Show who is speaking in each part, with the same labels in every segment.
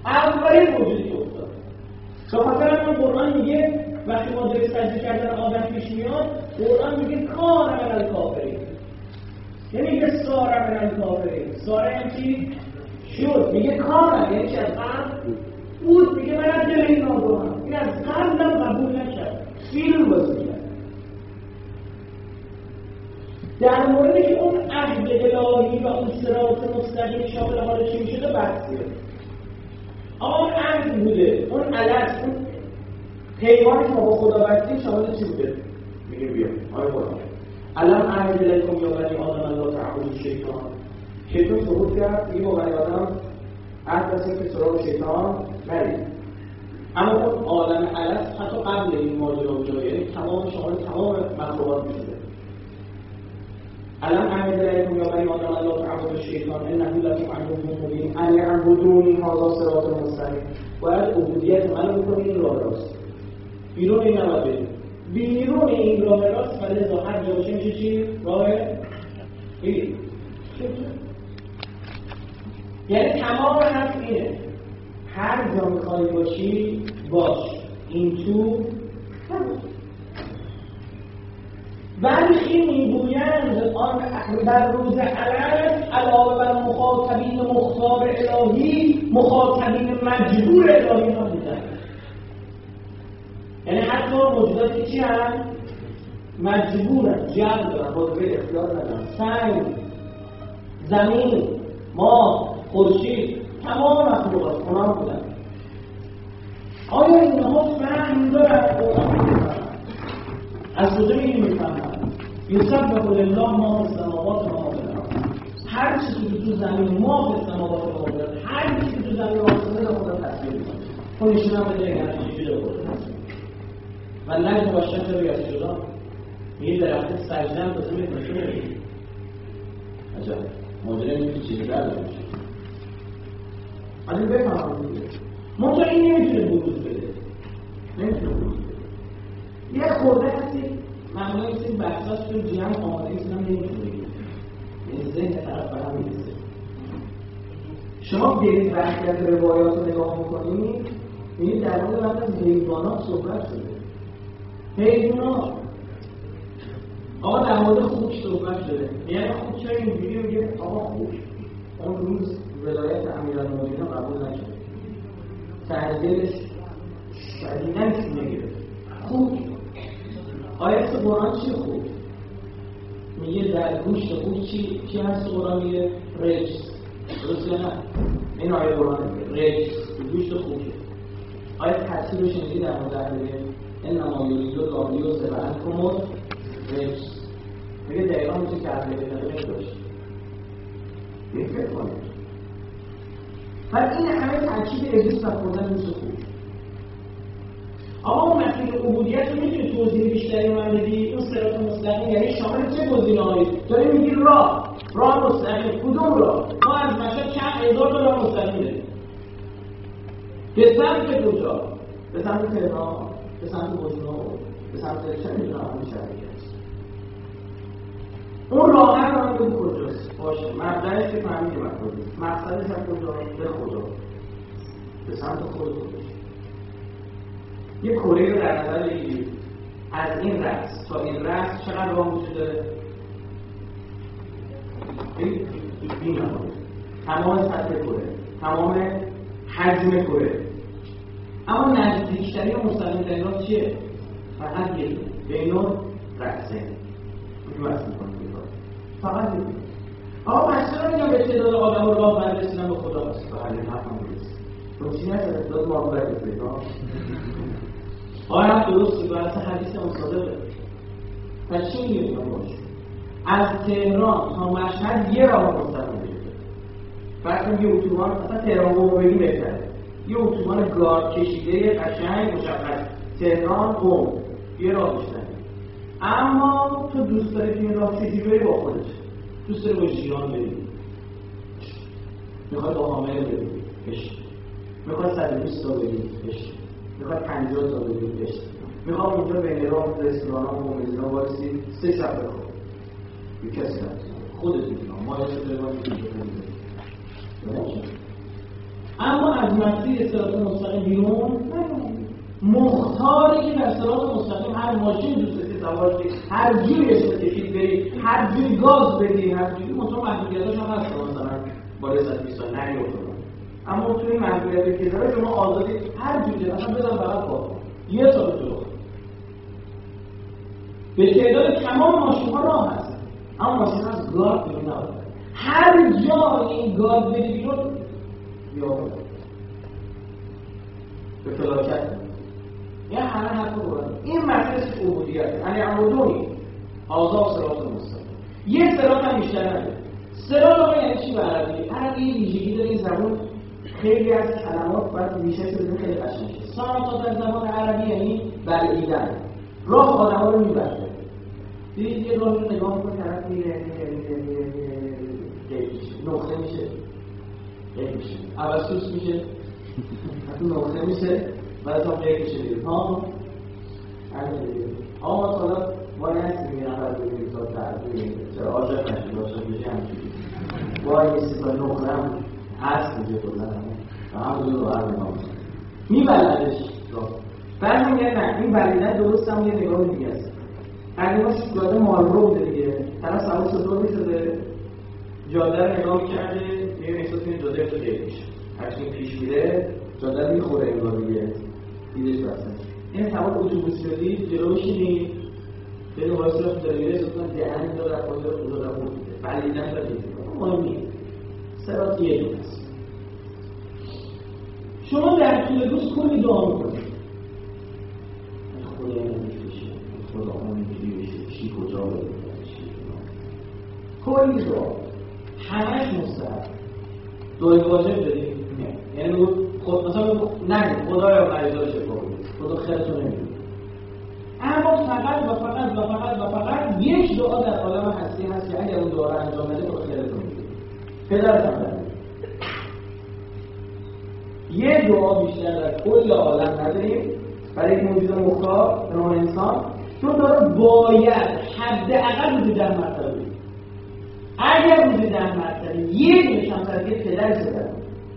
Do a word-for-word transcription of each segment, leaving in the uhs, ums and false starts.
Speaker 1: اولین موجودی افتاد. به خاطر همین قرآن میگه وقتی ما داریم سجده کردن آدم پیش میاد، قرآن میگه کان من الکافرین، یعنی میگه ساره من الکافرین. ساره هم چی؟ شد. میگه کان، یعنی که از قبل بود. میگه من از دل این ناگوهم، این از قبلم قبول نکرد، فیلم بازی کرد. در مورد که اون عهد الهی و اون صراط مستقیم شامل حال چی میشه بحثیه. اما اون عهد بوده، اون علت، اون پیمانی که ما با خدا بستیم شامل چی بوده؟ میگه بیا آره قرآن علم عهد الیکم یا بنی آدم لا تعبدوا الشیطان. شیطان ثبوت کرد میگه با بنی آدم عهد بستیم که سراغ شیطان نرید. اما اون عالم علت حتی قبل این ماجرا اونجا، یعنی تمام شامل تمام مخلوقات میشه. علم عهد الیکم یا بنی آدم لا تعبدوا الشیطان انه لکم عدو مبین ان اعبدونی هذا صراط مستقیم. باید عبودیت منو بکنید این راه راست. بیرون این نباید برید. بیرون این راه راست و لذا هر جا باشه میشه چی؟ راه این. یعنی تمام حرف اینه، هر جا میخوای باشی باش، این تو برخی میگویند آن در روز علت علاوه بر مخاطبین مختار الهی، مخاطبین مجبور الهی هم بودن. یعنی حتی موجوداتی چی هم؟ مجبورن، جبر دارن، قدرت اختیار ندارن. سنگ، زمین، ماه، خورشید، تمام مخلوقات اونا بودن. آیا اینها فهم دارن؟ از کجا میفهمن؟ یسبح لله ما فی السماوات و ما فی الارض. هر چیزی که تو زمین، ما فی السماوات و ما فی الارض، هر چیزی که تو زمین واسطه رو خدا تصویر می‌کنه. خودشون هم بده یعنی چیزی رو خدا و نجم و شجر یسجدان. میگه درخت سجده هم تازه می‌کنه. عجب ماجرا اینه که چیزی در نمیشه. ولی بفهمم دیگه. منتها این نمیتونه بروز بده. نمیتونه بروز بده. یه خورده هستی معمولا کسی بحثاش تو جمع آماده نیست، هم نمیتونه بگید. یعنی ذهن طرف برام میرسه. شما برید بحث کرد روایات رو نگاه میکنید، میبینید در مورد وقت از حیوانات صحبت شده. حیوانات آقا در مورد خوک صحبت شده. یعنی خوک چرا اینجوری میگه آقا خوک اون روز ولایت امیرالمومنین قبول نشد. ته دلش شدیداً سینه گرفت. خوک آیت قرآن چیه خوک؟ میگه در گوشت خوک چی چی هست قرآن میگه؟ رجس. درست یا نه؟ این آیه قرآن میگه رجس گوشت خوکه. آیت تفسیر رو شنیدی در مورد میگه انما یرید الله لیذهب عنکم الرجس. میگه دقیقاً میشه که از نمیشه داشت. یک فکر کنید. پس این همه تاکید ابلیس و خوردن گوشت خوک. آقا اون مسئله عبودیت رو میتونی توضیح بیشتری من بدی؟ اون صراط مستقیم یعنی شامل چه گزینه‌هایی؟ داری میگی راه، راه مستقیم، کدوم راه؟ ما از مشهد چند هزار تا راه مستقیم داریم. به سمت کجا؟ به سمت تهران، به سمت بوشهر، به سمت چه میدونم اون شهری هست. اون راه رو من بگو کجاست؟ باشه، مبدأش که فهمیدیم از کجاست. مقصدش از کجا؟ به خدا. به سمت خود خودش. یه کره رو در نظر بگیرید. از این رأس تا این رأس چقدر راه وجود داره؟ این نمونه. تمام سطح کره، تمام حجم کره. اما نزدیکترین و مستقیم‌ترین راه چیه؟ فقط یک بین رأسه. این واسه می‌کنه فقط یک. آقا مثلا میگم به تعداد آدم رو راه بررسیدن به خدا هست. به حل حرفم برسید. تو چی نشه تعداد مراقبت بکنید. آیا هم درست به اصلا حدیث مصادقه. پس چی میگه اینا باشه؟ از تهران تا مشهد یه راه مستقیم بگیره. فرض یه اتوبان، اصلا تهران قم بگی بهتره. یه اتوبان گارد کشیده قشنگ مشخص تهران قم یه راه بیشتره. اما تو دوست داری که این راه چجوری بری با خودت؟ دوست داری با ژیان بری؟ میخوای با حامله بری؟ بشی. میخوای صد و بیست تا بری؟ بشی. میخواد پنجاه تا بگیم بشت. میخوام اونجا بین راه رستوران ها و میزنا وایسی سه شب بخور. یه کسی نمیتونه. خودت میتونم. ما یه شده باید میتونم. اما از مسیر صراط مستقیم بیرون مختاری که در صراط مستقیم هر ماشین دوست داشتید سوار شید، هر جوری اسم کشید برید، هر جوری گاز بدید، هر جوری مثلا محدودیتاش هم هست مثلا بالای صد و بیست تا نگیرید. اما توی محدودیتی که داره شما آزادی هر جوری مثلا بزن فقط با یه تا دو به تعداد تمام ماشین‌ها راه هست، اما ماشین از گارد بیرون نباید. هر جا این گارد بده بیرون یا به فلاکت یه همه حتی بودن. این مسئله عبودیته، یعنی عبودونی آزاد صراط مستقیم. یه صراط هم بیشتر نداره. صراط آقا یعنی چی به عربی؟ عربی یه ویژگی داره این زبان خیلی از کلمات باید ویژه شده خیلی قشنگه. صراط در زبان عربی یعنی بلعیدن، راه آدم‌ها رو میبره. دیدید یه راه رو نگاه میکنه طرف میره میره میره میره میره نقطه میشه قیب میشه عوض میشه نقطه میشه بعد هم قیب میشه دیگه ها همین دیگه آقا مثلا وای هستی میرم بعد بگیم تا تعریف چرا آجر نشید آجر میشه همچنین وای نیستی تا نقطه هم هست میشه بزنم و هم دو رو برمیم میبلدش بعد میگه نه این بلیدن درست هم یه نگاه دیگه است. قدیما جاده مالرو بوده دیگه، طرف سوار سطور میشده جاده رو نگاه میکرده میگه احساس کنید جاده تو قیب میشه، هرچی پیش میره جاده رو میخوره انگار دیگه دیدش بسته. این سوار اتوبوس شدید جلو بشینید خیلی واسه رو داره میره احساس کنید دهن داره رفت خود رو خدا رفت میده بلیدن تا دیگه مهم نیست. صراط یه دونه است. شما در طول روز کلی دعا میکنید خدا نمیشه خدا اونجوری بشه چی کجا بره کلی دعا همش مستحب دعای واجب داریم نه یعنی خود مثلا نگید خدایا مریضا رو شفا بده خدا خیرتون نمیده اما فقط و فقط و فقط و فقط یک دعا در عالم هستی هست که اگر اون دعا رو انجام بده خدا خیرتون میده پدرتون بده یه دعا بیشتر در کل عالم نداریم برای یک موجود مختار به نام انسان چون داره باید حداقل روزی ده مرتبه بگید. اگر روزی ده مرتبه یه دونش هم ترکیب پدر شده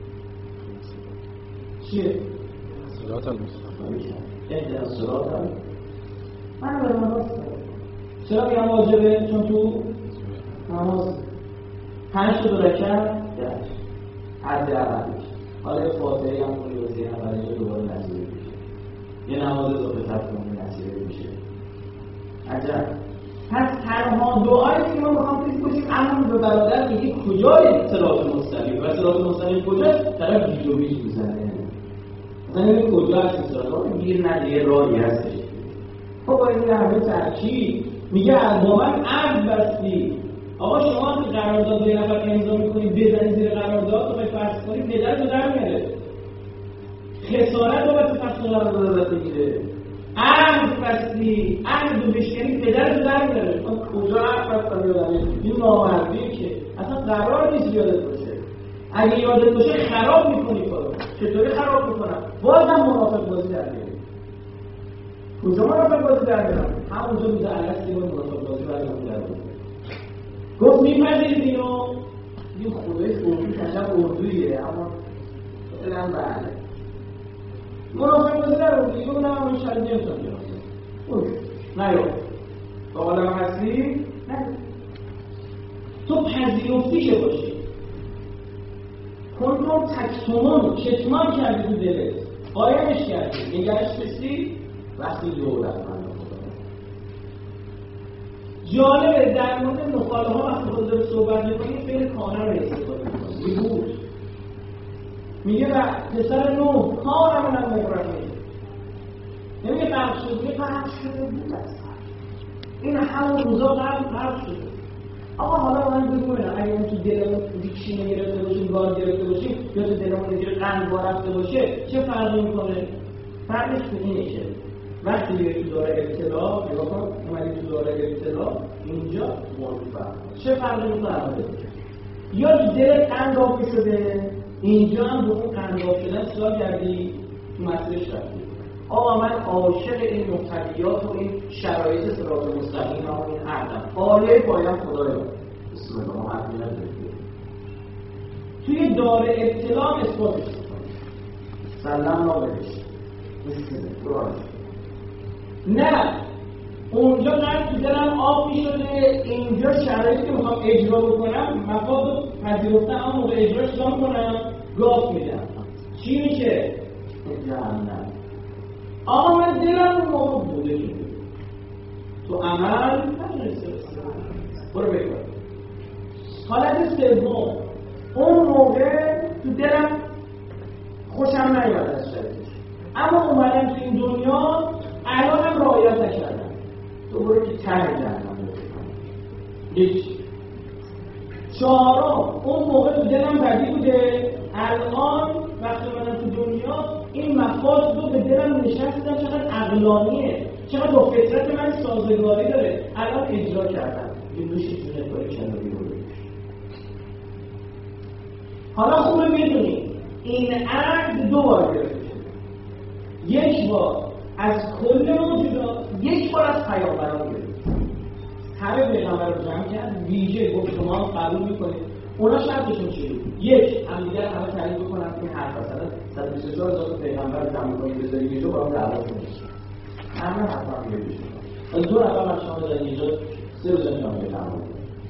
Speaker 1: چیه؟
Speaker 2: صراط المستقیم
Speaker 1: اهدنا الصراط المستقیم من برای نماز چرا میگم واجبه؟ چون تو نماز پنج تا دو رکعت درش حداقلش حالا فاتحه هم کنی واسه اولش دوباره نصیب میشه یه نماز اضافه تر کنی نصیب میشه عجب پس تنها دعایی که ما میخوام فکر کنیم اما به برادر میگه کجای صراط مستقیم و صراط مستقیم کجاست طرف گیج و بیج میزنه مثلا این کجا هست صراط گیر نده یه راهی هستش خب با این همه ترکیب میگه از با من عهد بستی آقا شما که قرارداد یه نفر امضا میکنید بزنید زیر قرارداد تو فرض کنید پدر رو در میاره خسارت رو واسه پس قرارداد ازت بگیره عهد بستی عهد رو بشکنید پدر رو در میاره کجا عهد بستی یادمه این نامردیه که اصلا قرار نیست یادت باشه اگه یادت باشه خراب میکنی کارو چطوری خراب میکنم بازم منافق بازی در میاره کجا منافق بازی در میارم همونجا میده علت که منافق بازی برگم در میاره گفت میپذیرید اینو این خودش اردوی کشم اردویه اما دلم بله منافق بازی در اردویه گفت نه همون شرید نمیتونم بیارم نه یاد با آدم هستی نه تو پذیرفتیشه باشی کنتون تکتمون کتمان کردی تو دلت قایمش کردی نگهش بستی وقتی دولت من جالبه در مورد نخاله ها وقتی خود داره صحبت میکنی فعل کانه رو استفاده میکنی بود میگه پسر نوح کانه من هم ابراهیم نمیگه غرق شد میگه غرق شده بود است این همون روزا غرق شده آقا حالا من بگوینم اگه اون تو دلمون دیکشینه گرفته باشیم گاز گرفته باشیم یا تو دلمون اینجوری قند رفته باشه چه فرقی میکنه؟ فرقش به اینه که وقتی بیایی تو داره ابتلا نگاه کن اومدی تو داره ابتلا اینجا موفق چه فرقی میکنه عمله یا تو دلت قنداب شده اینجا هم به اون قنداب شدن سلا کردی تو مسیرش رفتی آقا من عاشق این مقتضیات و این شرایط صراط مستقیم و این عقدم آله پایم خدایا بسم الله ما حرفی نداریم توی دار ابتلا اثباتش میکنه سلام نابهش نه اونجا من تو دلم آب میشده، اینجا شرایطی که میخوام اجرا بکنم مفاد رو پذیرفتم، اما موقع اجراش چیکار میکنم؟ گاف میدم. چی میشه؟ جهنم. آقا من دلم اون موقع بوده شده، تو عمل نتونسته برو بکن. حالت سوم، اون موقع تو دلم خوشم نیاد از شرایطش، اما اومدم تو این دنیا الانم رعایت نکردم، دوباره که ته جهنم هیچ. چهارم، اون موقع تو دلم بدی بوده، الان وقتی اومدم تو دنیا این مفاد رو به دلم نشستم، چقدر عقلانیه، چقدر با فطرت من سازگاری داره، الان اجرا کردم این دوشی جونه کاری کناری رو بگیش. حالا خوبه میدونی این عقد دو بار گرفته شده، یک بار از کل موجودات، یک بار از پیامبران گرفته. همه پیغمبر رو جمع کرد، ویژه گفت شما هم قبول میکنید. اونا شرطشون چی بود؟ یک، همدیگر همه تعریف بکنن که این حرف مثلا صد و بیست و چهار هزار پیغمبر رو جمع کنید بذارید یه جو برام دعوا کنید. همه حرفا هم میگه بشه. دو نفر از شما بذارید یه جا سه روز انجام بده تمام.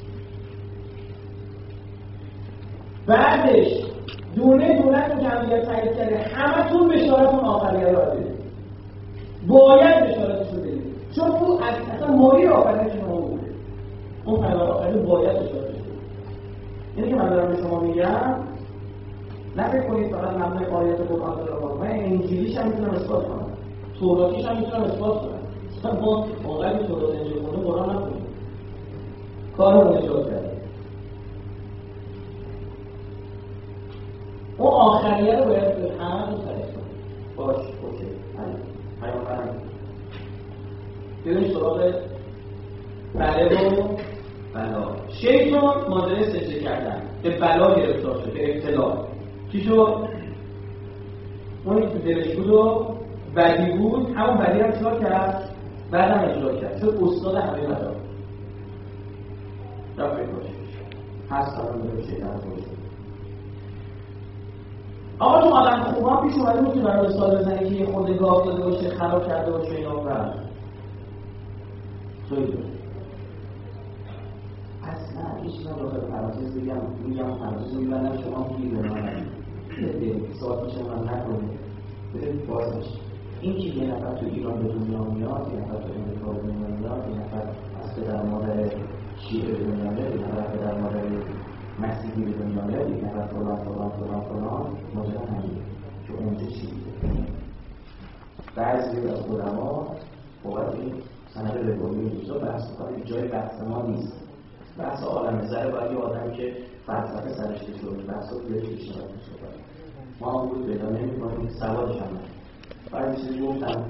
Speaker 1: بعدش دونه دونه رو جمعیت تعریف کرده، همتون بشارتون آخریه را بدید. باید بشارتش رو بدید. چون او اصلا ماری آفرینش شما بوده. اون پیغمبر آفرین باید بشارتش بدید. اینه که من دارم به شما میگم نفکر کنید فقط مبنای آیات قرآن دارم، من انجیلیش هم میتونم اثبات کنم، توراتیش هم میتونم اثبات کنم. مثلا ما واقعا تورات انجیل خونه قرآن نکنیم، کارمون اجازه کرده. اون آخریه رو باید به همه رو تعریف کنیم. باش اوکی پیامبرم بریم سراغ بله و بلا. شیطان مادره سجده کردن به بلا گرفتار شد، به ابتلا. چی شد؟ اونی که دلش بود و بدی بود، همون بدی هم چیکار کرد؟ بعدم اجرا کرد، شد استاد همه بلا. رفت بکشش هست سلام داره شیطان خوش. آقا تو آدم خوبان پیش اومده میتونه برای مثال بزنه که یه خورده گاف داده باشه، خراب کرده باشه اینا برد توی داره. پس نه هیچ نه داخل پرانتز بگم میگم پرانتز رو میبندم شما گیر به من نگید ساعت میشه من نکنید برید بازش. این که یه نفر تو ایران به دنیا میاد، یه نفر تو امریکا به دنیا میاد، یه نفر از پدر مادر شیعه به دنیا میاد، یه نفر پدر مادر مسیحی به دنیا میاد، یه نفر فلان فلان فلان فلان ماجرا همینه که اونجا چی بوده. بعضی از علما بابت این سند رگولی اینجا بحث می‌کنه، جای بحث ما نیست. بحث عالم زر باید یه آدمی که فلسفه سرش کشیده بحثا توی چیزی نشه. ما اون رو پیدا نمی‌کنیم، سوادش هم نداریم. بعد چیزی گفتم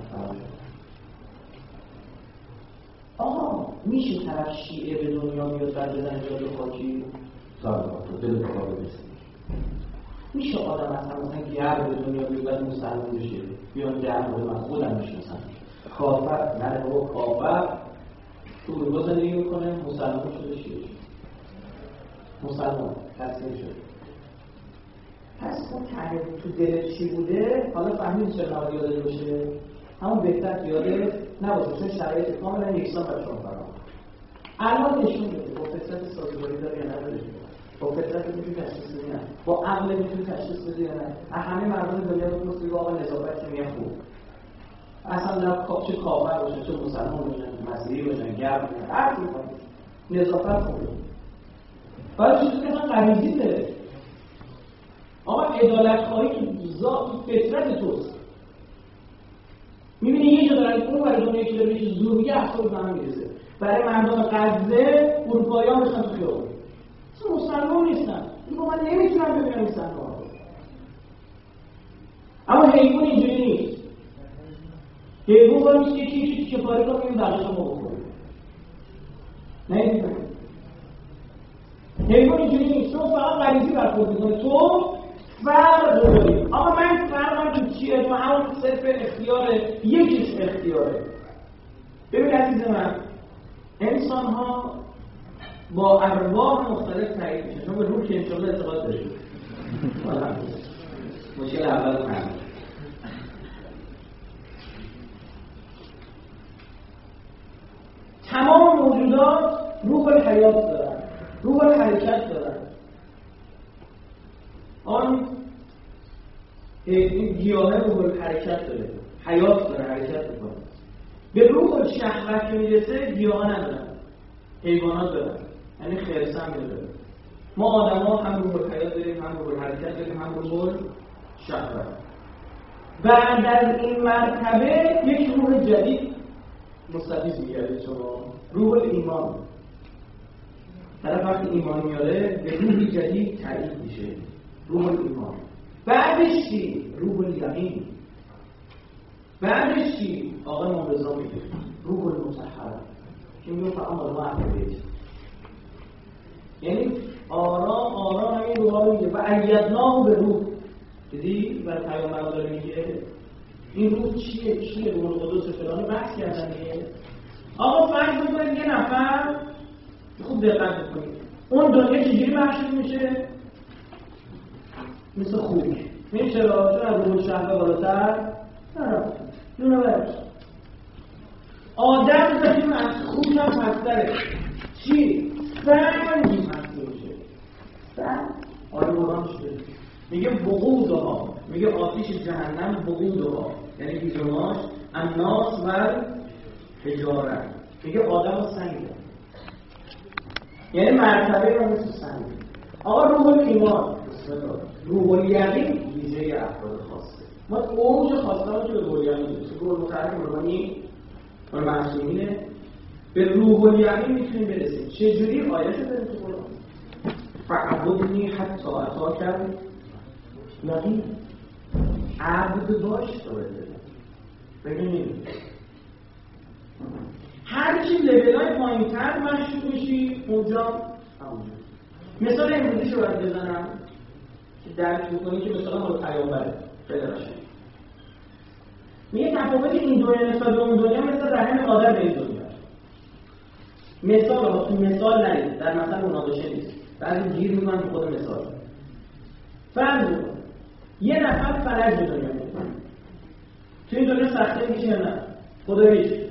Speaker 1: آها میشه طرف شیعه به دنیا میاد بعد بزنه جای خاکی زارا تو دل بابا برسید. میشه آدم اصلا مثلا گرد به دنیا بیاد بعد مسلمان بشه، بیان گرد رو من خودم میشناسم کافر نه بابا کافر تو اروپا زندگی میکنه مسلمان شده شیعه مسلمان تصمیم شده. پس اون تعریف تو دلت چی بوده حالا فهمید چرا نباید یادت باشه، همون بهتر یادت نباشه چون شرایط کاملا یکسان برای شما فراهم. الان نشون بده با فطرت سازگاری داره یا نداره، با فطرت میتونی تشخیص بدی نه، با عقل میتونی تشخیص بدی یا نه. همه مردم دنیا رو پرسید که آقا نظافت که میگن خوب اصلا نه چه کافر باشه چه مسلمان باشه مسیحی باشه گرد باشه هر کی باشه نظافت خوبه. برای چیزی که اصلا غریزی داره. آقا عدالت خواهی تو ذات تو فطرت توست. میبینی یه جا دارن اون برای دنیا که داره میشه زوریه اصلا به هم میرسه. برای مردم غزه اروپایی ها میشن تو خیابون اصلا مسلمان نیستن، این من نمیتونم ببینم این سنها رو. اما حیوان اینجوری نیست. حیوان باید نیست که چی چی کفاری کنم این بقیش رو ما بکنیم نه حیوان اینجوری نیست. تو فقط غریزی برخورد میکنه، تو فرق داری. آقا من فرقم تو چیه؟ تو همون صرف اختیاره، یکیش اختیاره. ببین عزیز من انسان ها با ارواح مختلف تعریف میشه چون به روح که انشاءالله اعتقاد داشته مشکل اول هم الحیات دارن، روح الحرکت دارن. آن این گیاه روح الحرکت داره، حیات داره، حرکت میکنه. به روح الشهوت که میرسه گیاه ندارن، حیوانات دارن، یعنی خرسن داره. ما آدم ها هم روح الحیات داریم، هم روح الحرکت داریم، هم روح الشهوت. بعد از این مرتبه یک روح جدید مستفیض میگرده شما، روح الایمان. طرف وقتی ایمان میاره به روح جدید تعریف میشه، روح الایمان. بعدش چی؟ روح الیقین. بعدش چی؟ آقای مرتضی میگه روح المطهر که میگه فعال ما عقیده، یعنی آرام آرام همین روح رو میگه و ایدناه به روح. دیدی برای پیامبر داره میگه این روح چیه؟ چیه؟ روح القدس فلان بحث کردن دیگه. آقا فرض بکنید یه نفر، خوب دقت بکنید، اون دنیا چجوری محسوب میشه؟ مثل خوک. میشه چرا؟ چون از روح شهوه بالاتر نرفت، دونه برش. آدم داریم از خوک هم پستره. چی؟ سنگ محسوب میشه. سنگ؟ آره قرآن شده میگه وقودها، میگه آتیش جهنم وقودها، یعنی بیزوناش الناس و حجاره. میگه آدم و سنگ، یعنی مرتبه رو مثل سنگ. آقا روح الایمان، روح الیقین ویژه افراد خاصه. ما اوج خواسته رو که به روح الیقین میرسیم، روح المطهر مرانی و معصومینه. به روح الیقین میتونیم برسیم. چجوری؟ آیه شده تو قرآن فعبدنی حتی اتاک الیقین. عبد باش تو بده. ببینید هر چی لولای پایین‌تر مشروع میشی اونجا همونجا. مثال امروزی رو باید بزنم که درک بکنی که مثلا مال پیامبره. خیلی قشنگه. میگه تفاوت این دنیا نسبت به اون دنیا مثل رحم مادر به این دنیا. مثال ها تو مثال نرید، در مثل مناقشه نیست. بعضی گیر میکنن تو خود مثال. فرض بکن یه نفر فلج به دنیا میاد. تو این دنیا سخته میشه یا نه؟ خدا میشه.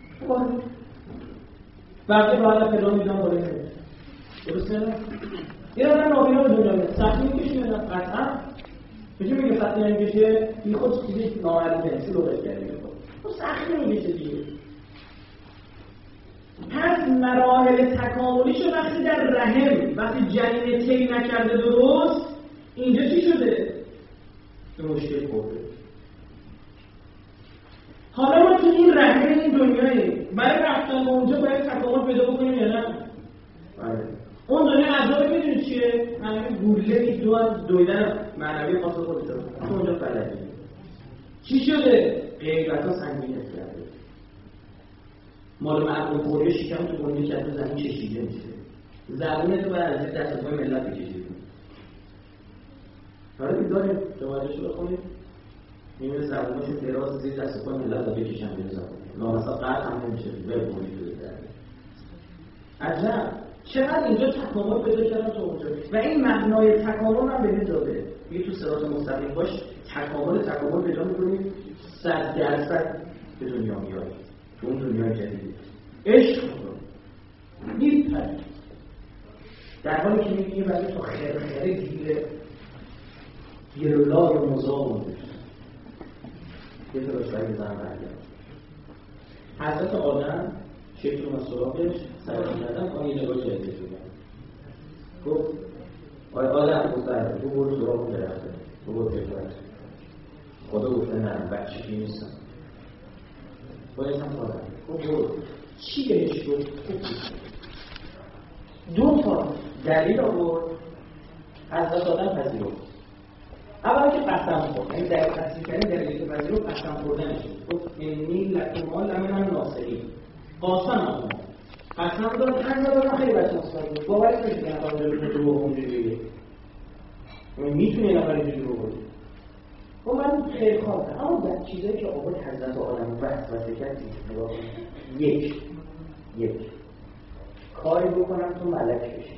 Speaker 1: بقیه باید فلان میدن بالا میره. درسته نه؟ یه نفر نابینا به دنیا میاد. سخته میکشه یا نه؟ قطعا. میشه میگه سخته نمیکشه؟ این خود چیزی نامعلومه. چی رو بگردی میکنه؟ خب سخته میکشه دیگه. پس مراحل تکاملیشو وقتی در رحم، وقتی جنین طی نکرده درست، اینجا چی شده؟ به مشکل خورده. حالا ما تو این رحم این دنیاییم، برای رفتن اونجا باید تکامل پیدا بکنیم یا نه؟ بله. اون دنیا عذاب میدونی چیه؟ همین گوله که دو از دویدن معنوی خاص خودش رو تو اونجا فلجی. چی شده؟ غیبت ها سنگینت کرده. مال معقول خوری شکم تو گنده کرده زمین چشیده میشه. زبونه تو باید از دست پای ملت بکشید. حالا که داریم جوابش رو بخونید میبینه زبونشون دراز زیر دست پای ملت رو بکشن به زبون نامسا قرد هم نمیشه باید بونید رو درده. عجب چقدر اینجا تکامل پیدا کردن تو اونجا و این معنای تکامل هم بهت داده. میگه تو صراط مستقیم باش تکامل تکامل پیدا میکنید صد درصد به دنیا میاد. تو اون دنیای جدید عشق رو میپرد در حالی که میبینی ولی تو خرخره گیره گیرولای مزا مونده یه طورش باید بزنم برگرم. حضرت آدم شکل و سراغش سرشون کردن آن یه نگاه جدید شدن. گفت آیا آدم گفتن تو برو سراغ درخته تو برو تکرد خدا گفته نه بچه که نیستم باید هم آدم گفت برو چی بهش گفت؟ دو تا دلیل آورد حضرت آدم پذیرفت. اول که قسم خورد، این دلیل تصدیق کردن دلیلی که پذیرفت قسم خوردنش. گفت انی لکما لمن الناصحین. قاسم آقا قسم دارم پنج دارم خیلی بچه مصطفی باورش نمیشه که نفر داره رو دروغ اونجوری بگه. میتونه این نفر اینجوری دروغ بگه. و من خیلی خواهدم اما در چیزایی که آقای حضرت آدم بحث و فکر نگاه یک یک کاری بکنم تو ملک بشی.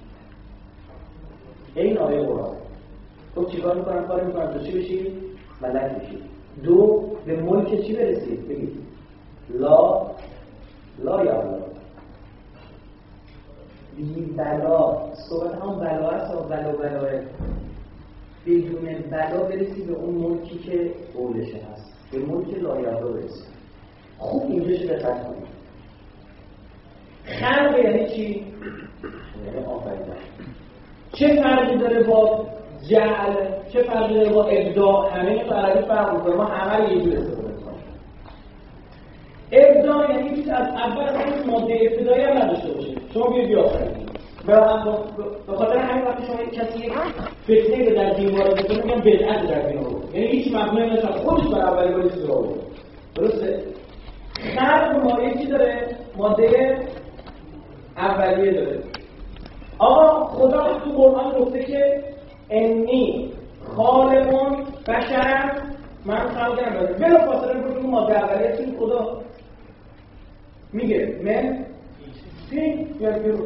Speaker 1: این آیه قرآن خب چیکار میکنم؟ کاری میکنم تو چی بشی؟ ملک بشی. دو به ملک چی برسید؟ بگید لا لا یا الله بی بلا، صحبت هم بلا هست و بلا بلاه، بدون بلا برسی به اون ملکی که قولشه هست، به ملک لایحه برسی. خوب اینجاش دقت کنید. خلق یعنی چی؟ یعنی آفریدن. چه فرقی داره با جعل؟ چه فرقی داره با ابداع؟ همه این فرقی فرق می‌کنه. ما همه رو یه جور استفاده می‌کنیم. ابداع یعنی که از اول از ماده ابتدایی هم نداشته باشه. شما بیاید بیافرینید. به خاطر همین وقتی شما یک کسی فتنه رو در دین وارد کنه میگن بدعت در دین آورد. یعنی هیچ مبنایی نشه خودش بر اولی باری چیز آورد. درسته؟ خلق مایه چی داره؟ ماده اولیه داره. آقا خدا تو قرآن گفته که انی خالقون بشرم من خلق نمیده. بلا فاصله میگه اون ماده اولیه چی خدا میگه من فی یا بیرو.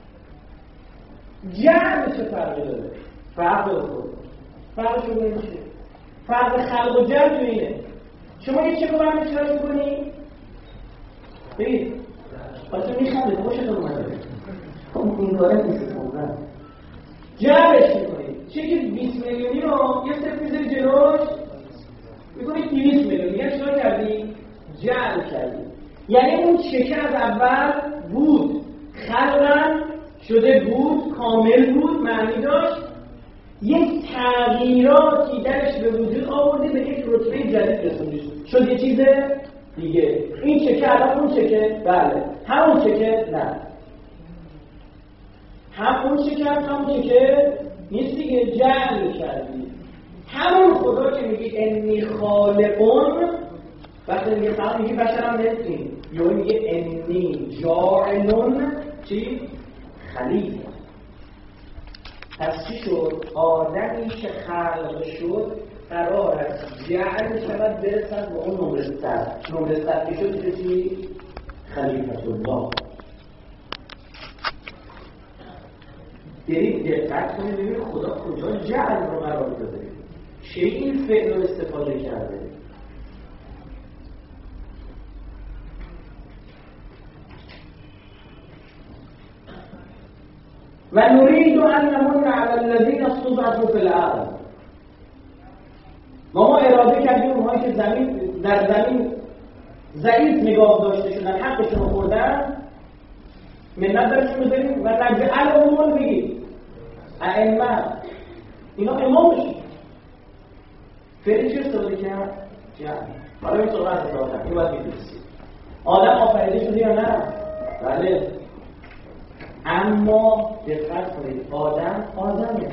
Speaker 1: جعل چه فرقی داره؟ فرق داره خود فرقش رو نمیشه. فرق خلق و جعل تو اینه. شما یه چه رو برمی چرا میکنی؟ بگید بچه میخنده خوشتون اومده خب این کاره نیست موقع جعلش میکنید. چه که بیست میلیونی رو یه صرف میذاری جلوش میکنید دویست میلیونی. یه چرا کردی؟ جعل کردی. یعنی اون چکه از اول بود، خلقن شده بود، کامل بود، معنی داشت، یک تغییراتی درش به وجود آورده به یک رتبه جدید رسونده شد یه چیز دیگه. این چکه الان اون چکه؟ بله. همون چکه؟ نه. هم اون چکه هم همون چکه نیست دیگه. جعل کردی. همون خدا که میگی انی خالقون وقتی میگه خلق میگی بشرم نمیتین یا میگه انی جاعلون چی؟ خلیفه. پس چی شد؟ آدمی که خلق شد قرار است جعل شود برسد به اون نمره صد. نمره صد که شد که چی؟ خلیفت الله. برید دقت کنید ببینید خدا کجا جعل رو قرار داده، چه این فعل رو استفاده کرده. و نريد ان نمن على الذين استضعفوا في الارض. ما اراده کردیم اونهایی که زمین در زمین ضعیف نگاه داشته شدن حقشون رو خوردن منت درشون بذاریم و نجعلهم بگید ائمه اینا امام بشید. فعلی چی استفاده کرد؟ جعل. حالا این صحبت استفاده این باید میدونستید آدم آفریده شده یا نه؟ بله. اما دقت کنید آدم آدمه،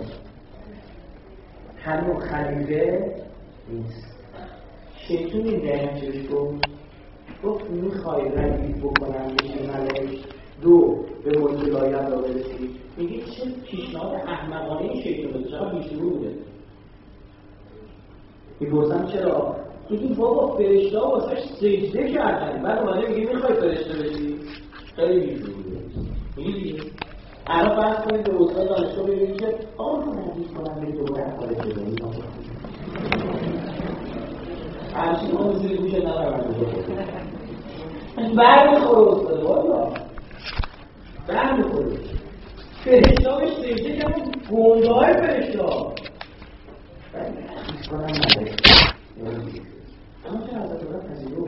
Speaker 1: هنوز خلیفه نیست. شیطون این دقیقا چیش گفت؟ گفت میخوای ردیف بکنم بشی ملک دو به ملک لایحه را برسی. میگه چه پیشنهاد احمقانه این شیطون بده، چقدر بیشترو بوده. میگفتم چرا؟ میگه بابا فرشته ها واسهش سجده کردن بعد اومده میگه میخوای فرشته بشی. خیلی بیشترو بوده. میگه الان فرض کنید به استاد دانشگاه ببینید که آقا رو ردیف کنم به دوره احوال جدایی همچین ما زیر گوشه ندارم برمیخوره استاد والا برمیخوره. فرشته ها بهش سجده که همون گنده های فرشته ها ردیف کنم نداره اما چه حضرت الله پذیرو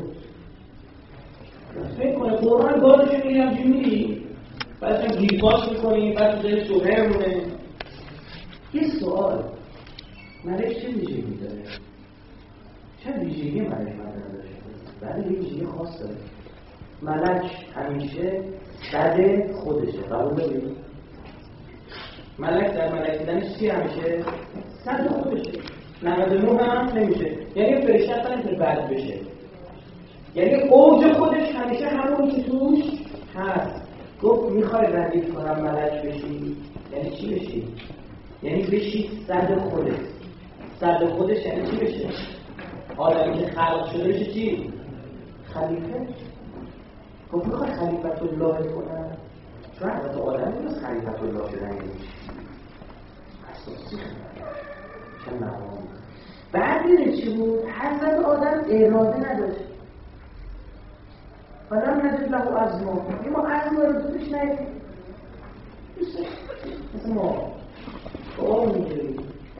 Speaker 1: فکر کنه قرآن گازشون میگه همچین میری بعد هم گیرپاش میکنی بعد تو دل شوهر مونه. یه سوال ملک چه ویژگی داره؟ چه ویژگی ملک ملک داره؟ بله یه ویژگی خاص داره. ملک همیشه صد خودشه. قبول دارید؟ ملک در ملک دیدنش چی همیشه؟ صد خودشه. نود و نه هم نمیشه. یعنی فرشته اصلا نمیشه بد بشه. یعنی اوج خودش همیشه همون که توش هست. گفت میخوای ردیف کنم ملک بشی؟ یعنی چی بشی؟ یعنی بشی صد خودت. صد خودش یعنی چی بشه؟ آدمی که خلق شده بشه چی؟ خلیفه. گفت میخوای خلیفت الله کنم؟ چون حضرت آدم نیست خلیفت الله شدن یعنی اساسی خلیفت چه مقام. بعد میره چی بود؟ حضرت آدم اراده نداشت ولم نجد له عزم. ما عزم رو دوستش ندید. مثل ما بابا میگیریم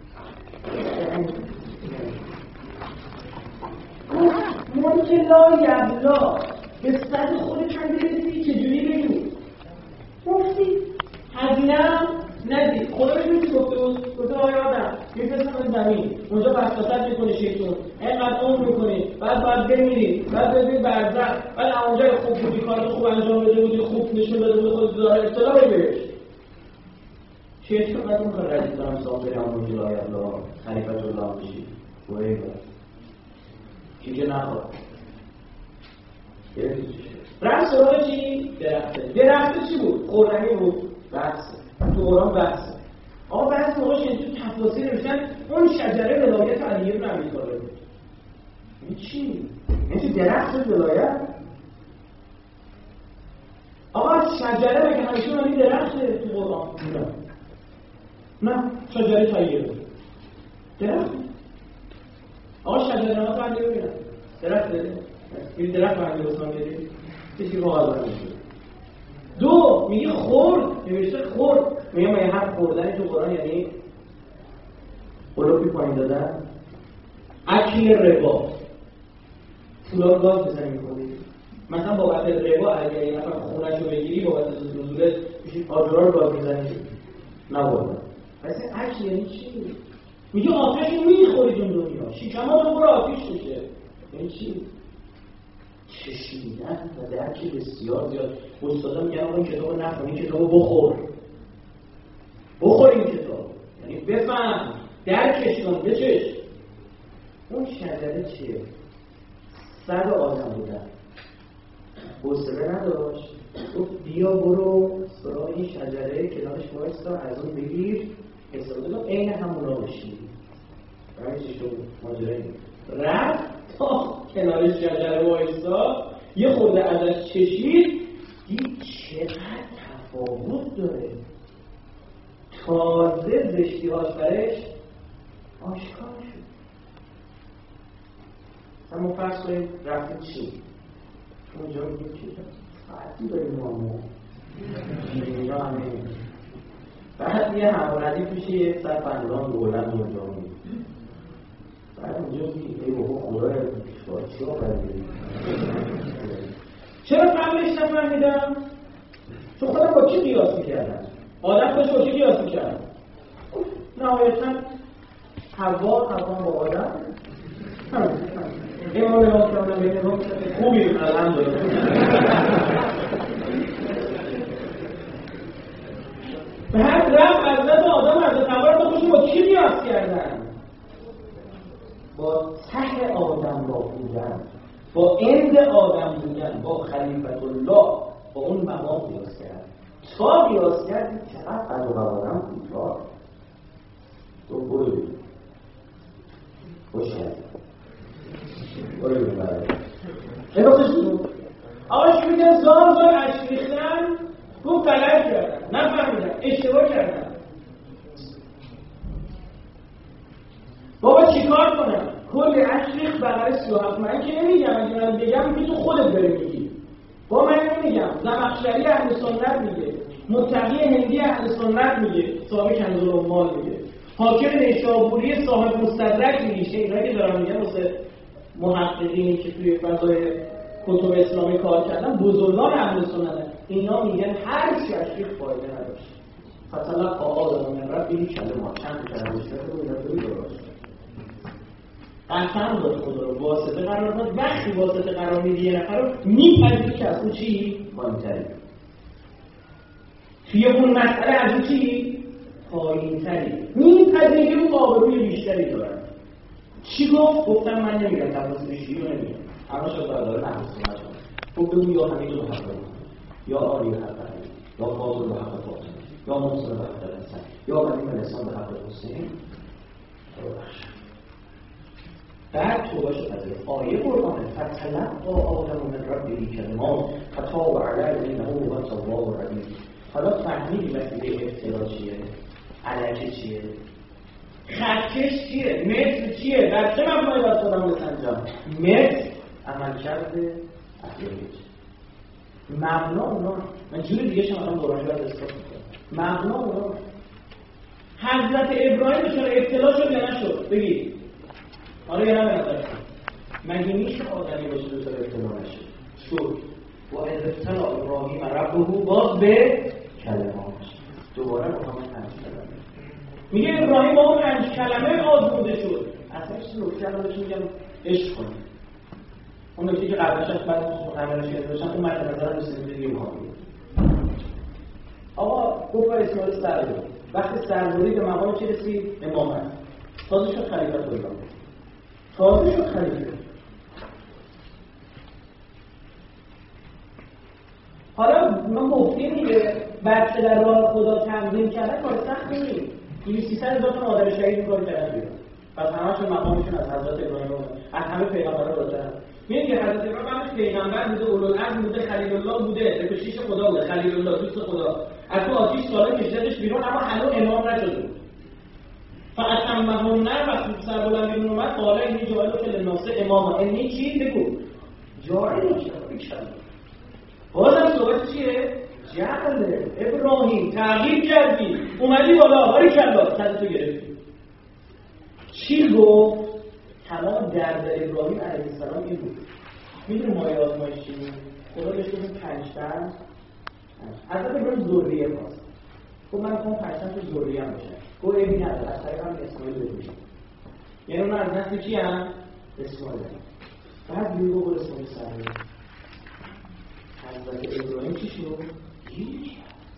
Speaker 1: مالک لا یبلا به صد خودت هم برسی چجوری بگیم گفتی هزینم ندید خدا بگیم چی گفته بود؟ گفته آیا آدم میفرستم زمین اونجا بساطت میکنه شیطون اینقدر اون میکنی بعد باید بمیری بعد ببین برزخ بعد اونجا خوب بودی کارت خوب انجام بده بودی خوب نشون بده بودی خود داره اطلاعی بهش شیطون باید اون کار ردید دارم صاحب بریم اون جلای الله خلیفت الله بشید گوهی باید چیزی نخواد رفت سراغ چی؟ درخته درخته چی بود؟ قرآنی بود بحثه تو قرآن بحثه آقا بحث موقع شدید تو تفاصیل نوشتن اون شجره ولایت علی بن ابی طالب بود این چی؟ این چی درخت ولایت؟ آقا شجره مگه همیشه معنی درخته تو قرآن؟ نه نه شجره طیبه درخت آقا شجره ها باید ببینن درخت داره این درخت باید بسان برید کسی واقعا باید میشه دو میگه خورد نوشته خورد میگه ما یه حرف خوردنی تو قرآن یعنی قلوبی پایین دادن اکل ربا پولا رو گاز بزنی میکنی مثلا بابت ربا اگر یه نفر خونش رو بگیری بابت نزولت میشید آجرها رو گاز بزنی نباید پس اکل یعنی چی؟ میگه آتش رو میخورید اون دنیا شیکما تو برو آتیش بشه یعنی چی؟ چشیدن و درک بسیار زیاد استادا میگن اون کتاب نخون این کتاب بخور بخور این کتاب یعنی بفهم درکش کن بچش اون شجره چیه؟ صد آدم بودن حوصله نداشت گفت بیا برو سراغ این شجره کنارش وایستا از اون بگیر حساب دادم عین همونا بشید برای چی شد ماجرایی رفت تا کنار شجره وایستا یه خورده ازش چشید دید چقدر تفاوت داره تازه زشتی هاش برش آشکار شد اما فرض کنیم رفتیم چی؟ اونجا میگه چی؟ فرضی داریم مامو اینا همه بعد یه هموردی پیش یه سر پندران بولند اونجا میگه بعد اونجا میگه ای بابا خدا چی ها بردیم چرا قبلش نفهمیدم؟ چون خودم با چی قیاس میکردم؟ آدم خودش با چی قیاس میکردم؟ نهایتا حوا حوا با آدم این ما نگاه کردم به نگاه خوبی الحمدلله به هر رفت حضرت آدم حضرت حوا رو خودشون با چی قیاس کردن؟ با ته آدم را بودن با اند آدم بودن با خلیفت الله با اون مقام قیاس کرد تا قیاس کرد چقدر قد و قوانم کوتاه تو برو بید خوش کرد برو بید برای نگاهش بود آقاش میگن زار زار عشق ریختن گفت غلط کردن نفهمیدن اشتباه کردن بابا چیکار کنم کل عشق بغل سی و هفت من که نمیگم اگه من بگم که تو خودت داری میگی با من نمیگم زمخشری اهل سنت میگه متقی هندی اهل سنت میگه صاحب کنز الاموال میگه حاکم نیشابوری صاحب مستدرک میگه اینا که دارن میگن واسه محققینی که توی فضای کتب اسلامی کار کردن بزرگان اهل سنت اینا میگن هر چی عشق فایده نداشت مثلا آقا من ربی کلمات چند کلمه داشته بود اینا توی درست قسم داد خدا رو واسطه قرار داد وقتی واسطه قرار میدی یه نفر رو میپذیری که از اون چی؟ پایین‌تری توی اون مسئله از اون چی؟ پایین‌تری میپذیری که اون آبروی بیشتری دارن چی گفت؟ گفتم من نمیگم تفاصیل بیشتری رو نمیگم اما شاید داره نفس کنم گفت بگو یا حمید رو حق دارم یا آلی حق دارم یا فاضل حق فاضل یا محسن حق دارم یا قدیم لسان حق حسین بعد تو باشه از آیه قرآن فتلقا آدم من ربه کلمات فتاب علیه انه هو التواب الرحیم حالا فهمیدی مسئله ابتلا چیه؟ علکه چیه؟ خطکش چیه؟ متر چیه؟ در چه مبنایی باید خودم بسنجم؟ متر عمل کرده اهل بیت مبنا اونا. من جوری دیگه شما الان قرآنی باید اثبات میکنم. مبنا اونا. حضرت ابراهیم چرا ابتلا شد یا نشد؟ بگید. آره یا نه بنظر مگه میشه آدمی باشه دو تا ابتلا نشه؟ شد. و از ابتلا ابراهیم ربه باز به کلمات. دوباره با همون پنج کلمه. میگه ابراهیم با اون پنج کلمه آزموده شد. اصلا چیزی نکته الان بهش میگم عشق کنید. اون نکته که قبلش از بعد عملش کرده باشن اون مد نظر رسیده دیگه مهمی. آقا گفت اسماعیل سرور. وقتی سروری به مقام چی رسید؟ امامت. تازه شد خلیفه الله. تازه شد خلیفه. حالا ما گفتیم دیگه بچه در راه خدا تمرین کردن کار سخت نیست. این سیصد هزار تا مادر شهید این کار کردن بیرون. پس همه‌شون مقامشون از حضرت ابراهیم از همه پیغمبرا بالاتر. میگه حضرت ابراهیم همش پیغمبر بوده، اولوالعزم بوده، خلیل الله بوده، به شیش خدا بوده، خلیل الله دوست خدا. از تو آتش ساله کشیدش بیرون اما هنوز امام نشده بود. فاتمهم نه وقتی سربلند بیرون اومد قال اینی جاعل فی الناس اماما. اینی چی بگو؟ جاعل میشه بیچاره. بازم صحبت چیه؟ جعل ابراهیم تغییر کردی اومدی بالا باری کلا صد تو گرفتی. چی گفت؟ تمام درد ابراهیم علیه السلام این بود. میدونی مایه آزمایش چی بود؟ خدا بهش گفت پنج تا حضرت ابراهیم ذریه خواست. خب من میخوام پنج تا تو ذریه هم باشم. گفت ایبی نداره از طریق هم اسماعیل بگوشم. یعنی اون از نسل کی هم؟ اسماعیل. بعد بیو گفت اسماعیل سره حضرت ابراهیم چی شد؟ هیچ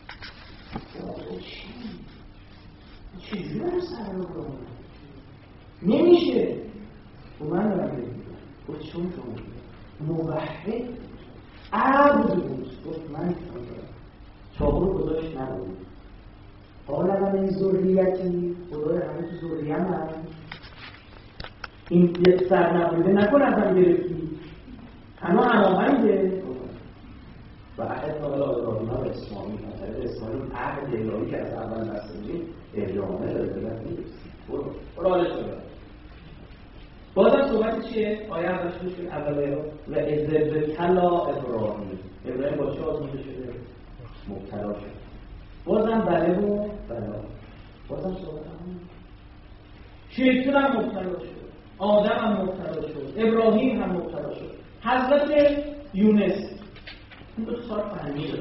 Speaker 1: چی؟ چجوری برای سر رو کنم؟ نمیشه. و من دارم بگیرم گفت چون شما موحد عبد بود. گفت من چاقو گذاشت نبود. حالا من این ذریتی خدای همه تو ذریه من این یک سر نبوده نکن ازم گرفتی همه هماهنگه. و عهد ناقل ابراهیم و اسماعیل مثلا اسماعیل عهد الهی که از اول بستگی احرامه داره دلت نیست. برو حالش بگرد. بازم صحبت چیه؟ آیه ازش بشکل اوله و از ابتلا ابراهیم. ابراهیم با چه آزموده شده؟ مبتلا شد. بازم بله و بلا. بازم صحبت هم شیطان هم مبتلا شد. آدم هم مبتلا شد. ابراهیم هم مبتلا شد. حضرت یونس این دو سال فهمیده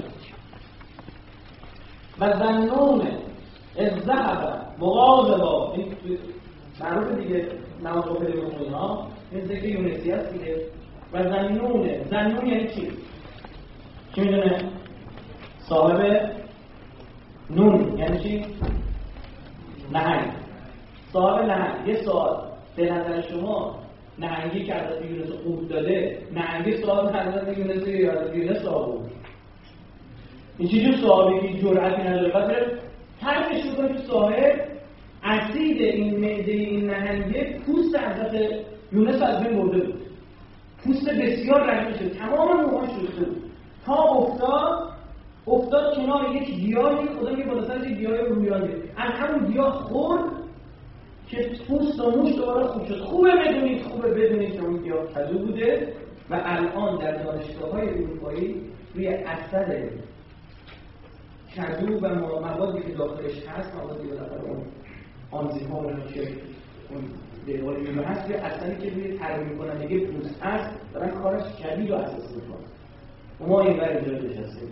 Speaker 1: و ظنون از ذهب مغاضبا. این معروف دیگه نماز بخیر بخونی ها این ذکر یونسی هست دیگه. و ظنون ظنون یعنی چی؟ چی میدونه؟ صاحب نون یعنی چی؟ نهنگ. صاحب نهنگ. یه سوال به نظر شما نهنگی که حضرت یونس قورت داده نهنگی صاحب حضرت یونس یا حضرت یونس صاحب این چیزی صاحبی که جرأتی نداره بطره ترکش میکنه که صاحب اسید این معده این نهنگه پوست حضرت یونس از بین برده بود. پوست بسیار رنگی شد. تمام موهاش ریخته بود تا افتاد افتاد کنار یک گیاهی. خدا میگه بالا سر یک گیاهی رومیانه از همون گیاه خورد که پوست و موش دوباره خوب شد. خوبه بدونید خوبه بدونید که اون گیاه کدو بوده و الان در دانشگاه‌های اروپایی روی اثر کدو و موادی که داخلش هست موادی بالاخره اون آنزیم‌ها و که اون دیوار میوه هست روی اثری که روی ترمیم کنندگی پوست هست دارن کارش جدید و اساسی میکنن. ما این ور اینجا نشستیم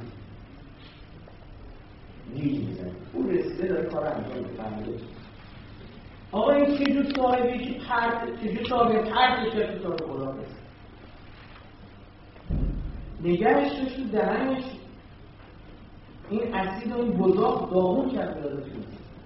Speaker 1: گیج میزنیم اون رسیده داره کار انجام میده. آقا این چه جور صاحبی که پرت چه جور صاحبی پرت شد تو صاحب خدا هست نگهش توش تو دهنش این اسید و این بزاق داغون کرده داده توی.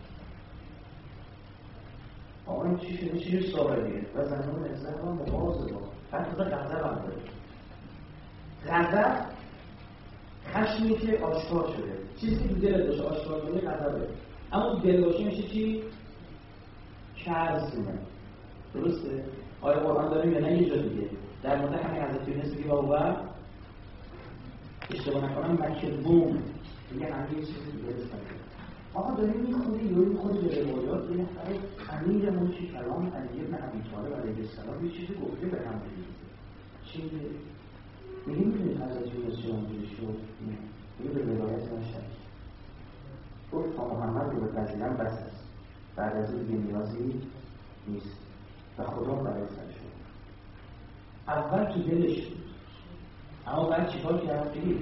Speaker 1: آقا این چی شده چه جور صاحبیه و زنون ازده و مبازه با بعد خدا غذب هم داره. غذب خشمی که آشکار شده چیزی که دلت باشه آشکار شده غذبه اما دل باشه میشه چی؟ شرزونه. درسته؟ آیا قرآن داریم یا نه یه جا دیگه در مورد همین حضرت یونس دیگه با اشتباه نکنم مکبوم دیگه همه یه چیزی دیگه بستن. آقا داریم میخونی یا میخونی به روایات دیگه امیر منشی کلام علی ابن ابی طالب علیه السلام یه چیزی گفته به هم دیگه چی؟ میگه میتونید حضرت یونس چه اونجوری شد؟ میگه به ولایت من شک. گفت تا محمد رو بپذیرم بس است، بعد از اون دیگه نیازی نیست و خدا برای سر شد. اول تو دلش بود، اما بعد چیکار کرد؟ بگید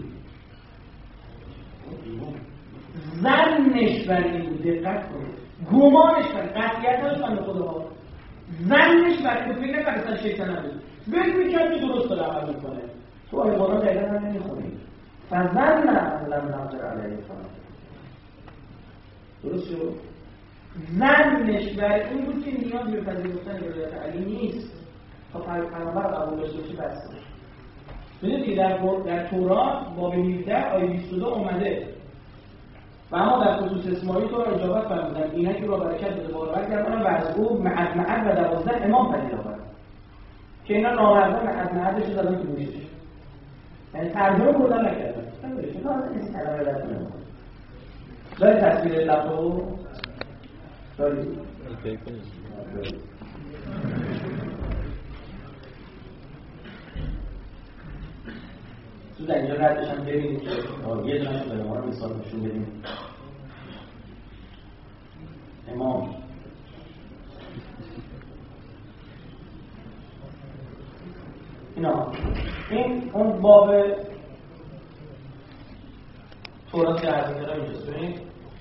Speaker 1: زنش بر این بود، دقت کنید، گمانش بر قطعیت هاش بنده خدا، زنش بر این بود، فکر نکنه اصلا شیطان نبود، فکر میکرد که درست داره عمل میکنه. تو آیه قرآن دقیقا هم نمیخونید فظن ان لن نقدر علیه فلان، درست شد؟ زنش بر این بود که نیازی به پذیرفتن ولایت علی نیست تا پیامبر قبول داشته باشه بس. ببینید که در در تورات باب هفده آیه بیست و دو اومده و اما در خصوص اسماعیل تو را اجابت فرمودند اینک او را برکت بده باور کردند و از او معد معد و دوازده امام پدید آورد که اینا نامرده معد معدش رو دادن تو گوشش، یعنی ترجمه بردن نکردن. نمیشه تو از این کلمه رد نمی‌کنه. داری تصویر لطو داری تو در اینجا ردش هم ببینید که یه دونش به ما رو مثال نشون بدیم. امام اینا این اون باب تورات که عرض می‌کنم اینجاست. ببینید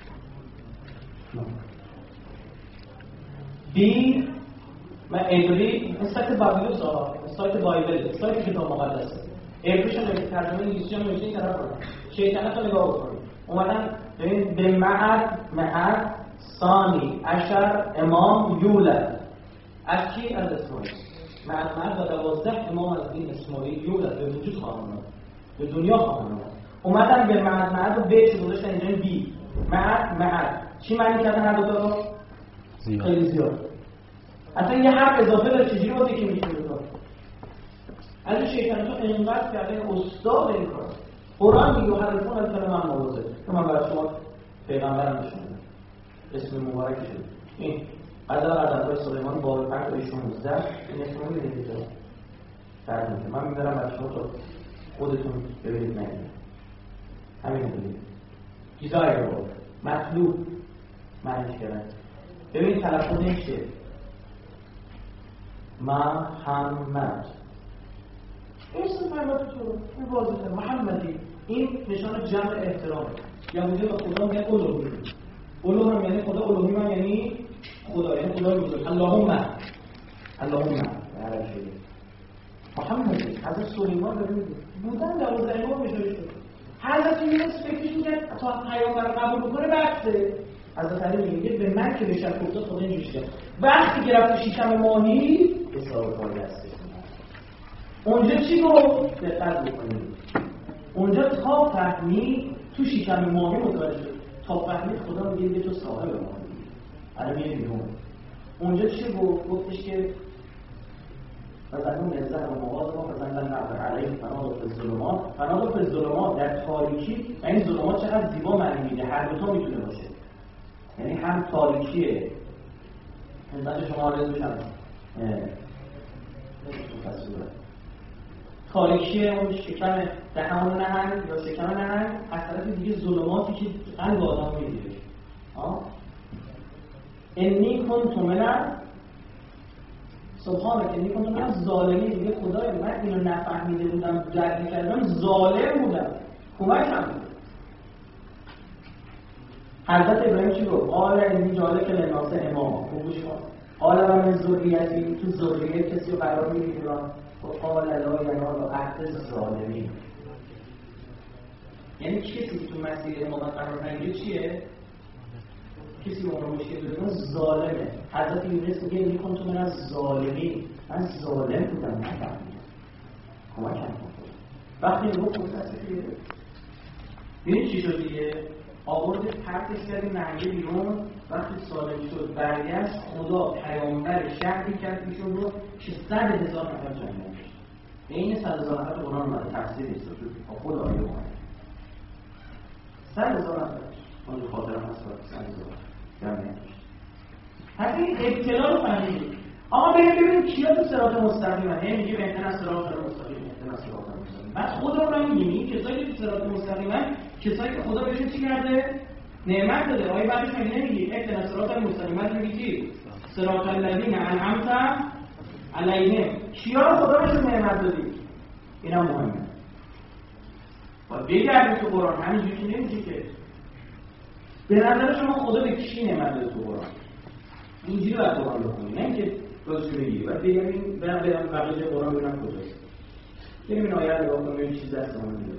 Speaker 1: بی و عبری این سایت بابلیوس ها، سایت بایبل، سایت کتاب مقدسه. عبریش هم ترجمه انگلیسی هم نوشته این طرف کنن. شیطنت رو نگاه بکنید. اومدن ببین به معد معد ثانی عشر امام یولد. از کی؟ از اسماعیل. معد معد و دوازده امام از این اسماعیل یولد به وجود خواهند آمد. به دنیا خواهند آمد. اومدن به معد معد و به چه گذاشتن اینجا بی. معد معد. چی معنی کردن هر دو تا رو؟ خیلی زیاد. اصلا یه حرف اضافه داره چجوری بوده که میتونه بکنه. از این شیطان تو اینقدر کرده استاد این کار. قرآن میگه حرفون از کلمه موازه که من برای شما پیغمبرم نشون میدم. اسم مبارک شد. این قدر ادبای سلیمان باب پنج تا شانزده این اسم رو میدید اینجا. فرموده. من میبرم برای شما تا خودتون ببینید نگید. همین رو ببینید. desirable مطلوب معنیش کردن. ببینید تلفظ این چیه؟ محمد اسم فرمات تو این واضحه. محمدی این نشان جمع احترام. یهودی به خدا میگن الوهی. الوه هم یعنی خدا، الوهی هم یعنی خدا، یعنی خدای بزرگ. اللهم اللهم عربی محمدی. حضرت سلیمان ببینید بودن دوازده امام بشوری شد. حضرت یونس فکرش میکرد تا پیامبر قبول بکنه بحثه. حضرت علی میگه به من که به شک افتاد خدا اینجوری کرد. وقتی گرفت شیشم ماهی حساب کاری هست. اونجا چی گفت؟ دقت بکنید. اونجا تا فهمید تو شیشم ماهی متوجه شد. تا فهمید خدا میگه تو صاحب ماهی. الان میگه بیرون. اونجا چی گفت؟ گفتش که فزنون نزه و مواظب و فزنون نعبر علیه فنادو فی الظلمات. فنادو فی الظلمات در تاریکی و این ظلمات چقدر زیبا معنی میده. هر دوتا میتونه باشه. یعنی هم تاریکیه همزنش شما رز بشن تاریکیه اون شکم دهان نهنگ یا شکم نهنگ از طرف دیگه ظلماتی که قلب آدم میدیره. انی کنت من سبحانه انی کنت من ظالمی. دیگه خدای من اینو نفهمیده بودم جد میکردم ظالم بودم کمکم بود. حضرت ابراهیم چی گفت؟ قال انی جالک للناس اماما. خوبش کن. قال و من ذریتی تو ذریه کسی رو قرار میگیرم و قال لا ینال عهد الظالمین. یعنی کسی که تو مسیر امامت قرار نگیره چیه؟ کسی که اون مشکل داره ظالمه. حضرت یونس میگه انی کنت من از ظالمین. من ظالم بودم نفهمیدم کمکم کن. وقتی میگفت متاسفیه ببین چی شد دیگه؟ آورد پرتش کردیم نهیه بیرون. وقتی سالم شد برگشت خدا پیامبر شهری کرد میشون رو که صد هزار نفر جمعه شد. این صد هزار نفر قرآن اومده تفسیر نیست رو خود آیه اومده صد هزار نفر اون رو خاطرم هست صد هزار جمعه شد. حتی این ابتلا رو فهمیدید. آقا بریم ببینیم کیا تو صراط مستقیم هستن. یعنی میگیم اهدنا صراط المستقیم، اهدنا صراط المستقیم. بعد خودمون هم میگیم این کسایی که تو صراط مستقیم هستن کسایی که خدا بهشون چی کرده؟ نعمت داده. آیه بعدش میگه نمیگی اهدنا صراط المستقیم، بعد میگی چی؟ صراط الذین انعمت علیهم. کیا رو خدا بهشون نعمت دادی؟ اینا مهمه. باید بگردیم تو قرآن، همینجوری که نمیشه که. به نظر شما خدا به کی نعمت داده تو قرآن؟ اینجوری باید قرآن بخونی، نه اینکه راستش بگیری. باید بگردیم برم برم بقیه قرآن ببینم کجاست. بریم این آیه رو نگاه کنیم ببینیم چیز دست ما میده.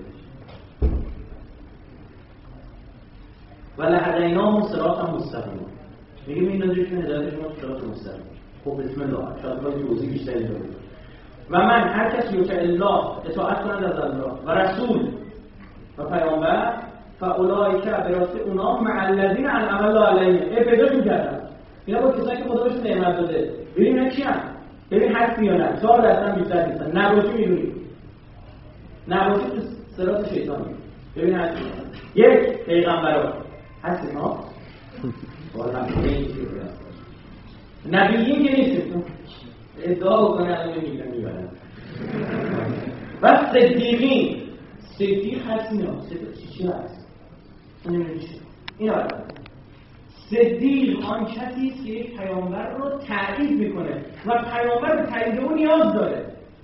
Speaker 1: ولهدیناهم صراطا مستقیما. میگیم این نظری که هدایت شما صراط مستقیم. خب بسم الله. شاید باید توضیح بیشتری بدم. و من هر کسی یطع الله اطاعت کند از الله و رسول و پیامبر فاولئک براسته اونا مع الذین انعم الله علیهم. ای پیدا می‌کردن اینا با کسایی که خدا بهشون نعمت داده. ببین اینا کیان؟ ببین هست یا نه؟ چهار درصد بیشتر نیستن. نباشی میدونی. نباشی تو صراط شیطانی. ببین هست. یک پیغمبران هست اینا. والا نبیین که نیست. ادعا بکنه الان میگن میبرن. و صدیقین. صدیق هست اینا. صدیق چی هست؟ این آره. صدیق آن کسی است که یک پیامبر رو تایید میکنه و پیامبر به تایید اون نیاز داره.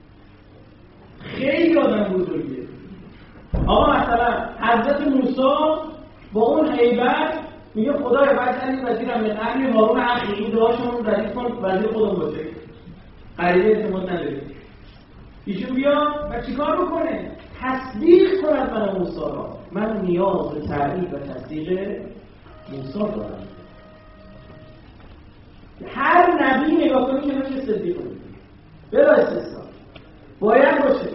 Speaker 1: خیلی آدم بزرگیه. آقا مثلا حضرت موسی با اون هیبت میگه خدای وجعلنی وزیرا من اهلی هارون اخی. این دعاشون ردیف کن وزیر خودمون باشه. غریبه اعتماد نداره. ایشون بیا و چیکار بکنه؟ تصدیق کند من موسی را. من نیاز به تایید و تصدیق موسی دارم. هر نبی نگاه کنی که نمیشه صدیق کنی بلا استثنا باید باشه.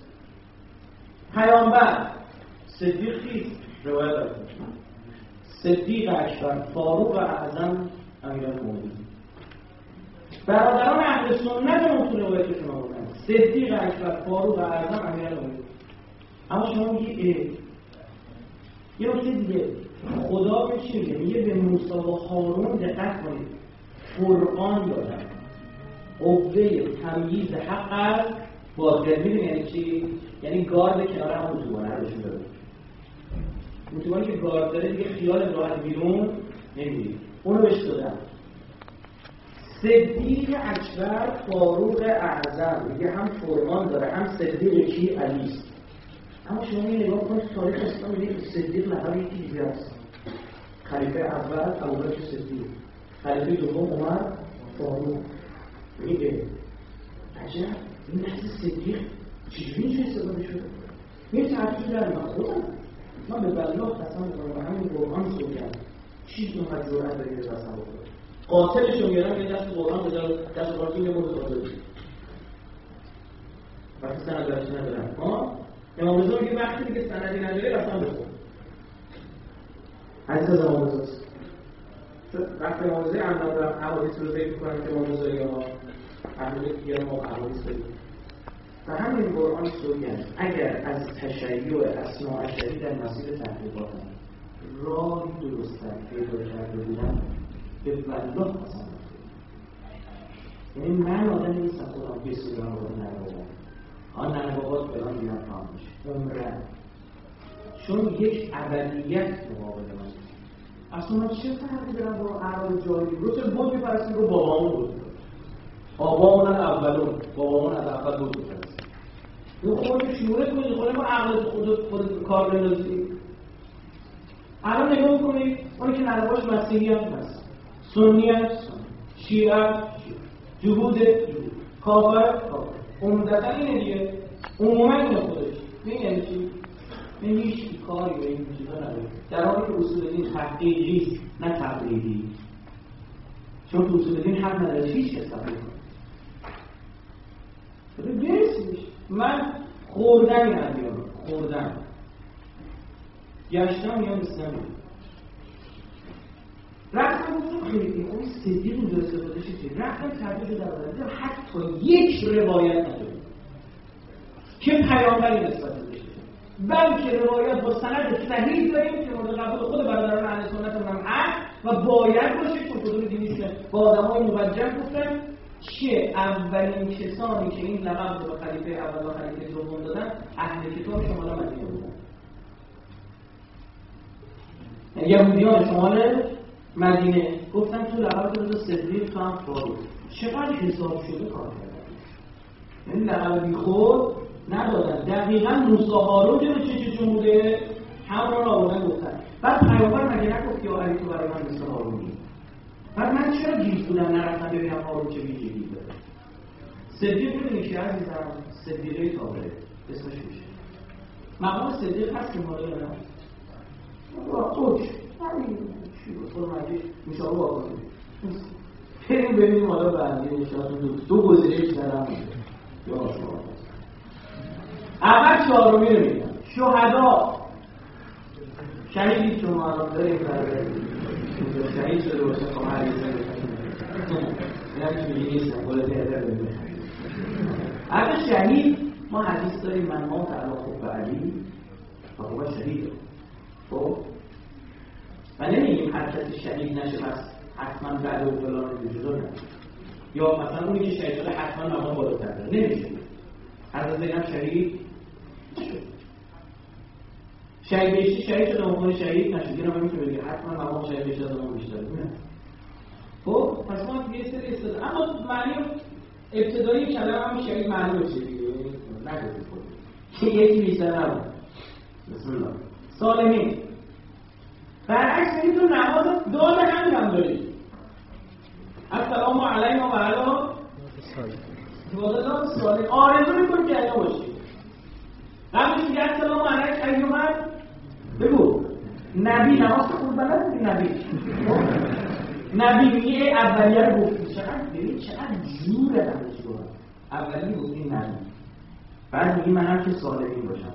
Speaker 1: پیامبر صدیق کیست؟ روایت دارد صدیق اکبر فاروق اعظم امیرالمومنین. برادران اهل سنت متون روایت شما بودن صدیق اکبر فاروق اعظم امیرالمومنین. اما شما میگی یه نکته دیگه خدا به چی میگه؟ میگه به موسی و هارون دقت کنید فرقان دادن قوه تمییز حق از باطل. میدونی یعنی چی؟ یعنی گارد کنار هم اتوبان رو بهشون داره. اتوبانی که گارد داره دیگه خیال راحت بیرون نمیدید. اونو بهش دادن. صدیق اکبر فاروق اعظم میگه هم فرمان داره هم صدیق کی علیست. اما شما یه نگاه کنید تاریخ اسلام میگه صدیق لقب یکی دیگه است. خلیفه اول ابوبکر صدیق، خلیفه دوم عمر فاروق. میگه عجب این لحظه صدیق چجوری اینجوری استفاده شده؟ یه تعریفی دارم من خودم من به بالله قسم می‌خورم و همین قرآن سوگن چیز اونقدر جرأت داره که قسم بخوره. قاتلش رو میارم یه دست قرآن بذاره دست قرآن یه مورد قاتل بشه وقتی سند برش ندارم. ها امام رضا میگه وقتی دیگه سندی نداره قسم بخور. عزیز از امام رضاست. وقتی امام رضا اندام حوادث رو ذکر کنم که امام رضا یا اهل دیگر ما حوادث بگیم و همین قرآن سوگن اگر از تشیع اسما اشعری در مسیر تحقیقات راه درستن پیدا کرده بودن به والله قسم یعنی من آدم نیستم خودم بسیارم رو نروام آن نروابات بلان دیدم فهمش عمرن چون یک ابدیت مقابل من اصلا من چه فرقی دارم با اعراض جاری رو چه بود میپرستیم رو بابامون بود بابامون از اولون بابامون از اول بود میپرستیم اون خود شعورت بود خونه ما اعراض خودت خودت کار بندازیم. الان نگاه کنید اونی که نرواش مسیحی هم هست سنی هست شیعه جهود کافر کافر عمدتا اینه دیگه عموما اینه خودش این یعنی چی؟ این هیچ کاری به این چیزا نداره در حالی که اصول دین تحقیقی نه تقلیدی چون تو اصول دین حق نداره هیچ کس تقلید کنه برسیش من خوردن این ادیان خوردن گشتم میام اسلامی رفتم گفتم خیلی اون صدیق اونجا استفاده شد رفتم تبدیل رو در بردم حتی یک روایت نداریم که پیامبری نسبت داشته بلکه روایت با سند صحیح داریم که مورد قبول خود برادران اهل سنت هم هست و باید باشه چون کدوم دینی که با آدمای موجه گفتن چه اولین کسانی که این لقب رو به خلیفه اول و خلیفه دوم دادن اهل کتاب شمال مدینه بودن. یهودیان شمال مدینه گفتن تو لقب رو صدیق تو هم فاروق. چقدر حساب شده کار کردن. یعنی لقب بی خود ندادن. دقیقاً موسی هارون جلو چه چه جموده همون رو آوردن گفتن. بعد پیامبر مگه نگفت یا علی تو برای من مثل هارونی؟ بعد من چرا گیج بودم نرفتم ببینم هارون چه ویژگی داره؟ صدیق میدونی که عزیزم صدیقه تابعه اسمش میشه. مقام صدیق هست که مالا یا نه؟ خوش همین چی بود؟ خود مگه میشه رو واقع کنید بریم ببینیم حالا بعدی نشاطون دو دو گزینه بیشتر هم یا شما اول چهارمی رو میگم شهدا شهیدی که ما الان داریم برده شهید شده باشه خواهم حریصه اینم که میگه نیستم قول تهده ببینیم اول شهید ما حدیث داریم من ما تعالی خوب به علی و خوبه شهیده خب و نمیگیم هر کسی شهید نشه پس حتما بعد و فلان وجود نه یا مثلا اونی که شهید شده حتما مقام بالاتر داره نمیشه حضرت زینب شهید شهید بهشتی شهید شده مقام شهید نشد دیگه نمیشه بگه حتما مقام شهید بهشتی از اون بیشتره خب پس ما یه سری استاد اما معنی ابتدایی کلمه هم شهید معنی بشه دیگه نگفتید که یکی بیشتر نبود بسم الله صالحین برعکس میگه تو نماز داد همین هم داری السلام علینا و علی عبادالله صالح آرزو میکنی که اینا باشی قبلش میگه السلام علیک ایومن بگو نبی نماز که خود بلد میگه نبی نبی میگه اولیه رو گفتی چقدر ببین چقدر جوره همش رو اولیه گفتی نبی بعد میگه من هم که صالحین باشم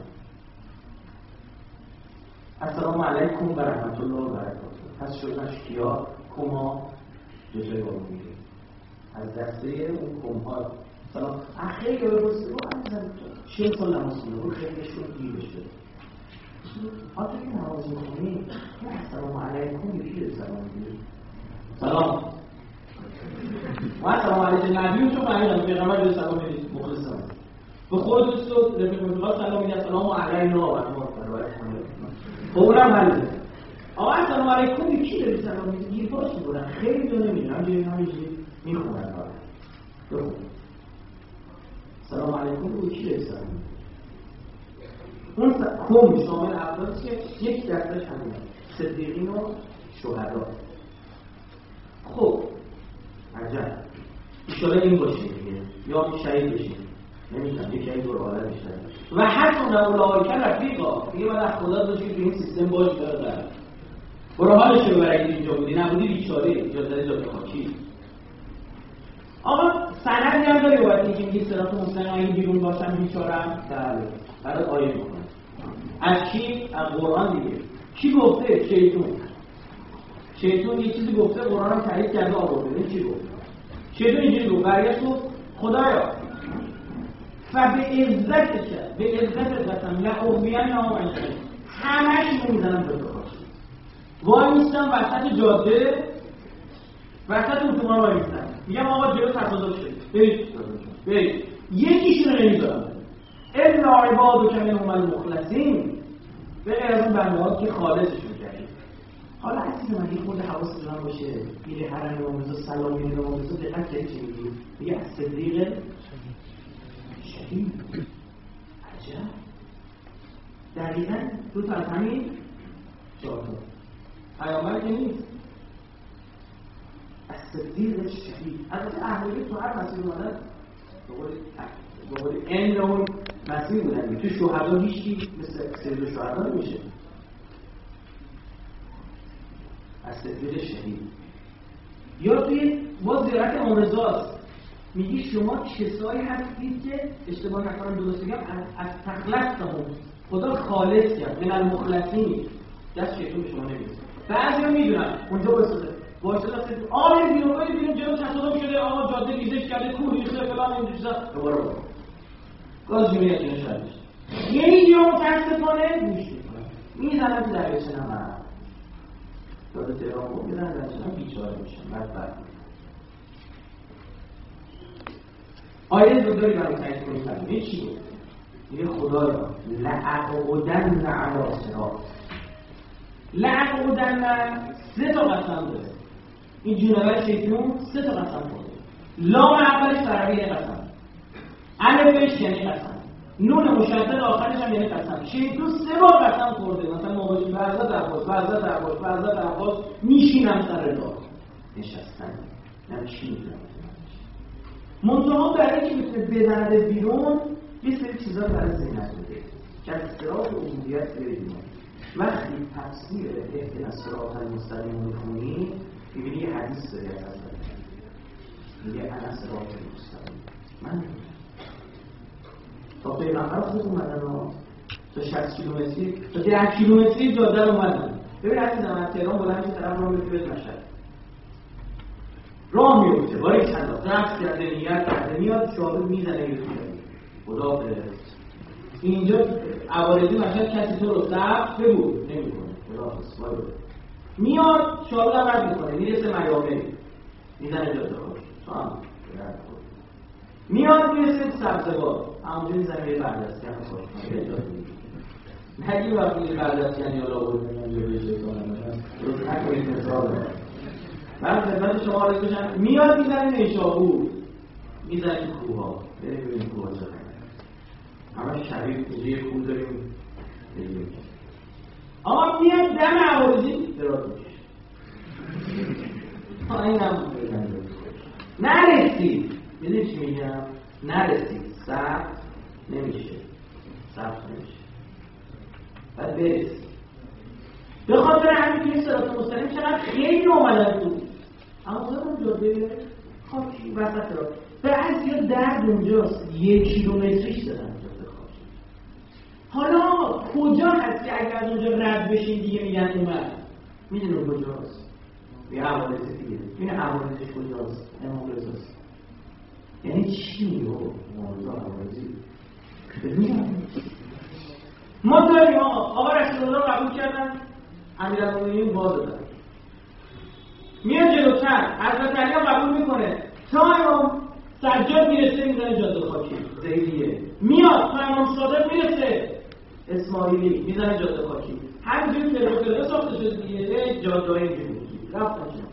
Speaker 1: السلام علیکم و رحمت الله و برکاته پس شدنش کیا کما جزای بارو میگه از دسته اون کمها سلام اخیلی که بپرسید رو عزیزم چه سال نماز کنه رو خیلیش رو گیر بشه آتا که نماز میکنی نه السلام علیکم یکی رو سلام میگه سلام و السلام علیکم نبیون چون فهمیدم پیغمبر به سلام میدید مخلصم به خود دوست رو رفیق مطلقات سلام میگه السلام علینا و رحمت اونم حله آقا السلام علیکم یکی داری سلام میگه گیر باش میکنن خیلی دو نمیدونم همجوری همینجوری میخونن بخون سلام علیکم یکی داری سلام اون کم شامل افرادی که یک دستش همینه صدیقین و شهدا خب عجب ایشالا این باشه دیگه یا شهید بشید نمیتونم یکی این دور حالت بیشتر و حتی اولئک رفیقا دیگه بعد از خدا داشت که این سیستم باش داره برو حالش رو برای اینجا بودی نبودی بیچاره اجازه جاده خاکی آقا سندی هم داری باید اینکه میگی صراط مستقیم این بیرون باشن بیچارم بله برای آیه میکنه از کی؟ از قرآن دیگه کی گفته؟ شیطون شیطون یه چیزی گفته قرآن هم تایید کرده آورده این چی گفته؟ شیطون اینجوری گفت برگشت گفت خدایا فبه عزتش به عزت قسم لأغوین نام همش میزنم به تو خواهد وای میستم وسط جاده وسط اتوبان وای میستم میگم آقا جلو تصادف شد برید برید یکیشون رو نمیذارم الا عبادو که منهم المخلصین به غیر از اون بنده‌ها که خالصشون کردید حالا عزیز من یه خورده حواست جان باشه میری حرم امام رضا سلام میری امام رضا دقت کردی چی میگی میگه از صدیق شهید عجب دقیقا دو تا از همین چهار تا پیامبر که نیست از صدیق شهید البته اهل بیت تو هر مسیر اومدن به قول این اون مسیر بودن تو شهدا هیچکی مثل سید شهدا نمیشه از صدیق شهید یا توی باز زیارت امام رضاست میگی شما کسایی هستید که اشتباه نکنم درست بگم از تخلصتهم خدا خالص کرد من المخلصین دست شیطون به شما نمیرسه بعضیا میدونن اونجا واسه واسه دست آره بیرون باید بیرون جلو تصادف شده آقا جاده ریزش کرده کوه ریخته فلان این چیزا دوباره برو گاز جمعیت نشد یه ویدیو متاسفانه گوش میکنه میزنن تو دریاچه نمک داده تهران بود میزنن دریاچه نمک بیچاره میشن بدبخت آیه رو داری برای تایید کنید فرمید چی بود؟ میگه خدایا لأقعدن علی صراط. لأقعدن سه تا قسم داره. این جونور شیطون سه تا قسم خورده. لام اولش عربی قسم، الفش یعنی قسم، نون مشدد آخرش هم یعنی قسم. شیطون سه بار قسم خورده، مثلا موقعی فرزاد عباس فرزاد عباس فرزاد عباس میشینم سر راه نشستن نه چی میدونم منطقه برای که میتونه بزنده بیرون یه سری چیزا برای ذهنت بده که از صراط عبودیت بریم. وقتی تفسیر اهدنا الصراط المستقیم میخونی میبینی یه حدیث داری از حضرت میگه انا صراط المستقیم. من تا پیغمبر خود اومدن و تا شصت کیلومتری تا ده کیلومتری جاده رو اومدن. ببین حتی در من تهران بلند چه طرف رو میگه بهت مشهد راه میفته باری چند دست کرده نیت کرده میاد شاهد میزنه یه خدا فرست. اینجا عوارضی مشهد کسی تو رو ضبط بگو نمیکنه خدا فرست وای میاد شاهد هم رد میکنه میرسه میامه میزنه جاده خوش تو هم میاد میرسه سبزوار همونجا میزنه یه بردستی هم خوش کنه اجازه میگه نگی وقتی یه بردستی هم یالا بود اونجا بشه کنم درست نکنید مثال من خدمت شما رو بشم میاد میزنه نیشابور میزنه تو کوه ها بریم ببینیم کوه ها چه همه شبیه اینجا یه کوه داریم بریم آقا میاد دم عوارضی برات میشه این هم نرسید میدونی چی میگم؟ نرسید ثبت نمیشه ثبت نمیشه باید برسید. به خاطر همین که صراط مستقیم چقدر خیلی اومدن تو اما خودم جاده خاکی وسط را بعضیا درد اونجاست یک کیلومتریش دارن جاده خاکی. حالا کجا هست که اگر از اونجا رد بشین دیگه میگن اومد میدونم کجاست یه حوالزه دیگه این حوالزش کجاست امام رضاست. یعنی چی میگه موضوع حوالزی ببینم ما داریم آقا آقا رسول الله قبول کردن امیرالمومنین باز دادن میاد جلوتر حضرت علی هم قبول میکنه تا امام سجاد میرسه میزنه جاده خاکی زیدیه میاد تا امام صادق میرسه اسماعیلی میزنه جاده خاکی همینجوری فرقه فرقه ساخته شده دیگه جاده های اینجوری رفتن شما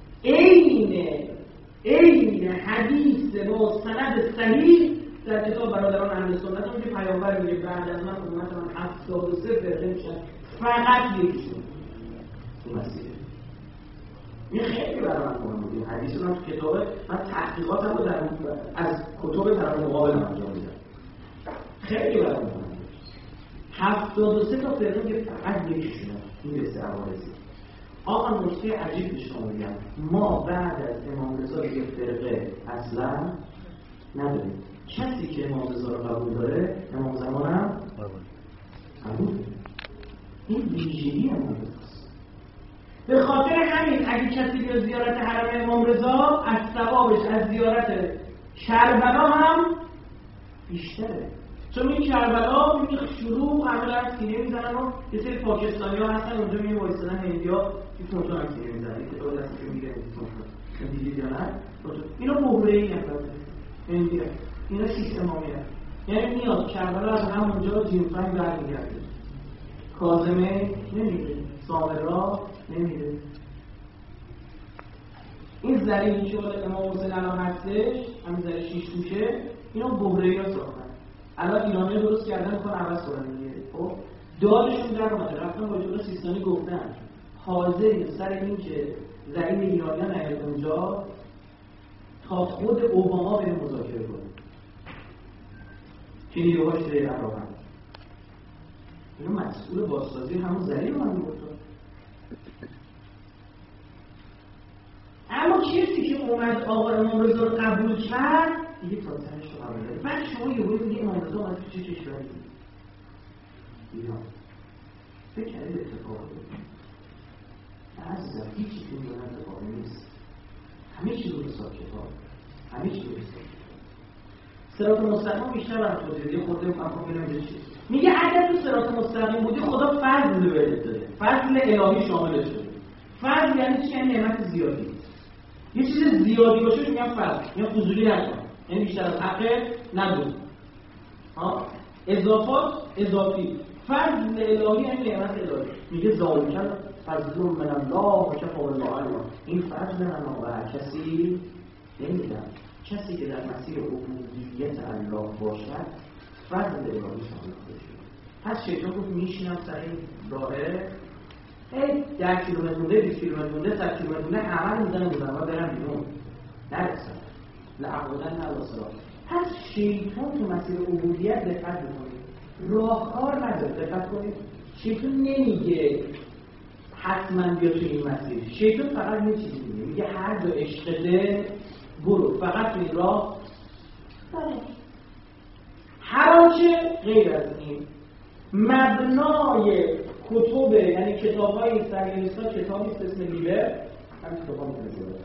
Speaker 1: عین عین حدیث مستند صحیح در کتاب برادران اهل سنت هم که پیامبر میگه بعد از من امت من هفتاد و سه فرقه میشن فقط یکیشون تو مسیحه. این خیلی برای من مهم بود. حدیث رو تو کتاب من تحقیقاتم رو در از کتب طرف مقابل انجام میدم. خیلی برای من مهم بود. هفتاد و سه تا فرقه که فقط یکیشونه میرسه عوارضی. آقا نکته عجیب به شما میگم ما بعد از امام رضا یه فرقه اصلا نداریم. کسی که امام رضا رو قبول داره امام زمان هم قبول. این ویژگی امام رضاست. به خاطر همین اگه کسی بیاد زیارت حرم امام رضا از ثوابش از زیارت کربلا هم بیشتره. چون این کربلا میگه شروع عملا از سینه میزنن و یه سری پاکستانی ها هستن اونجا میگه وایستدن هندیا که تونتون هم سینه میزنن این کتاب دستی که میگه دیدید یا نه اینا مهره ای هم هندی هم اینا شیش امامی هم یعنی میاد کربلا از همونجا جیمفنگ برمیگرده کاظمه نمیده سامرا نمیده این زرینی که باید امام حسین الان هستش همین زره شیش توشه اینا بهره‌ای ها ساختن الان ایرانی درست کردن میخوان عوض کنن دیگه خب دادشون در اومده رفتن با جلو سیستانی گفتن حاضرین سر این که زرین ایرانیان نیاد اونجا تا خود اوباما به مذاکره کنه که نیروهاش به عراق هم اینو مسئول بازسازی همون زرین رو هم میگفتن. اما کسی که اومد آقا امام رضا رو قبول کرد دیگه تا سرش رو قبول کرد. بعد شما یه روی میگه امام رضا اومد چه کشوری ایران فکر کردید اتفاق بود عزیزم هیچی که میدونن اتفاقی نیست همه چی رو حساب کتاب همه چی رو حساب کتاب صراط مستقیم بیشتر برای توضیح دیگه خورده میکنم خب بینم چی میگه اگر تو صراط مستقیم بودی خدا فضل بهت داده فضل الهی شامل شده. فضل یعنی چی؟ یعنی نعمت زیادی یه چیز زیادی باشه میگم فضل یا فضولی نکن یعنی بیشتر از حقه نبود. ها اضافات اضافی، فضل الهی یعنی نعمت الهی. میگه ذالک فضل من الله و کفى بالله علیم. این فضل من به کسی نمیدم، کسی که در مسیر عبودیت الله باشد فضل الهی شامل خودش. پس شیطان گفت میشینم سر این راهه، ای ده کیلومتر مونده، بیست کیلومتر مونده، صد کیلومتر مونده، همه میزنم بزنم و برم بیرون نرسم لعبودن نرسم. پس شیطان تو مسیر عبودیت دقت بکنید، راهکار نداره. دقت کنید، شیطان نمیگه حتما بیا تو این مسیر. شیطان فقط یه چیزی میگه، میگه هر جا عشقته برو، فقط این راه هر آنچه غیر از این. مبنای کتب یعنی کتاب‌های استرلیستا کتابی است اسم لیبر، همین کتاب‌ها می‌ذاره.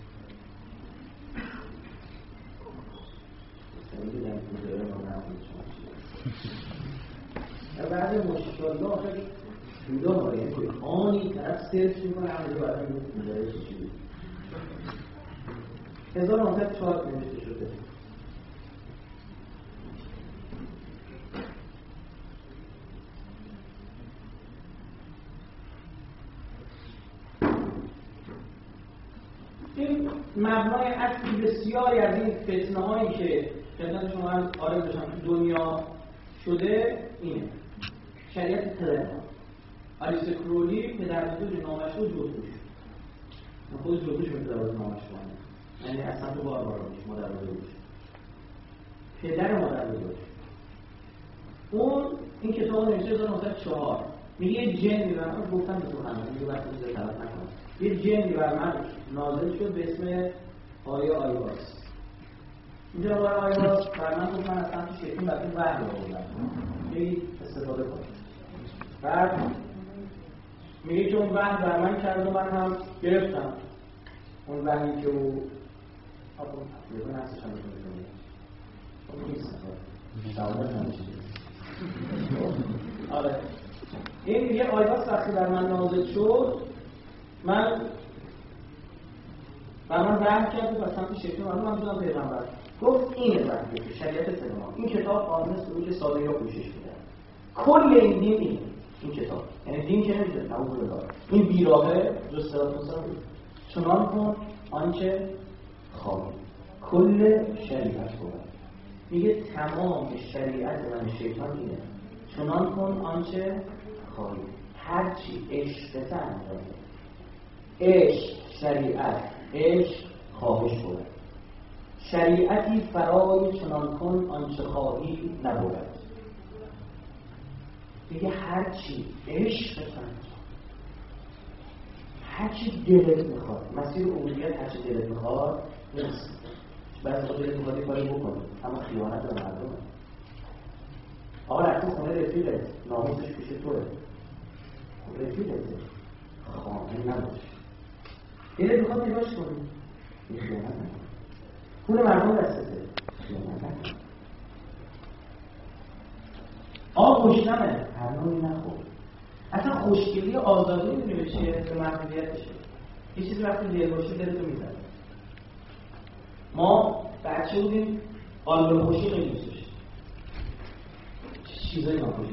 Speaker 1: بعد ماشاءالله آخه جدا هایی یعنی که آنی طرف سرچ میکنه همه جو بعد این مداره چی چی هزار و نهصد و چهار نوشته شده. این مبنای اصلی بسیاری از این فتنه هایی که خدمت شما هم آرز داشتم تو دنیا شده اینه. شریعت تلفن آلیس کرولی پدربزرگ نامشهور جوتوش، خود جوتوش به پدربزرگ نامشهور یعنی اصلا تو بار بار میشه مادر بزرگش، پدر مادر بزرگش. اون این کتاب نوشته هزار و نهصد و چهار. میگه یه جنی بر من گفتم به تو همه میگه وقتی میذاره طرف نکنم، یه جنی بر من نازل شد به اسم آیه آیواس. اینجا آیه آیواس بر من گفت من اصلا تو شیطان برای وحی آوردم، میگه استفاده کنم. بعد میگه که اون وحی بر من کرد و من هم گرفتم اون وحی که او آقا یه نفسش هم بکنه اون نیست شعالت نمیشه. آره این میگه آیواس وقتی بر من نازل شد من بر من وحی کرد و بر سمت شیطان من بودم پیغمبر. گفت اینه وحی که شریعت سلمان. این کتاب قانون سروج ساده یا پوشش میده. کل این دین اینه. این کتاب یعنی دین که نمیشه نعوذ بالله این بیراهه جز صراط مستقیم چنان کن آنچه خواهی. کل شریعت بود میگه تمام شریعت من شیطان اینه، چنان کن آنچه خواهی. هرچی عشقت انجام ده. عشق شریعت، عشق خواهش بود. شریعتی فرای چنان کن آنچه خواهی نبود. دیگه هرچی عشق انجام، هرچی دلت میخواد. مسیر عبودیت هرچی دلت میخواد نیست. بعد خود دلت میخواد کاری بکنی اما خیانت به مردم. آقا رفتی خونه رفیقت ناموسش پیش توه، رفیقته خانه نباش، دلت میخواد نگاش کنی یه خیانت نکنی. پول مردم دستته خیانت نکنی. آب خوشنمه هر نوعی نخور. اصلا خوشگلی آزادی میدونی به چیه؟ به محدودیتشه. یه چیزی وقتی دل باشه دلتو میزنه. ما بچه بودیم آلبوم خوشی خیلی دوست داشتیم. چیزایی ناخوشی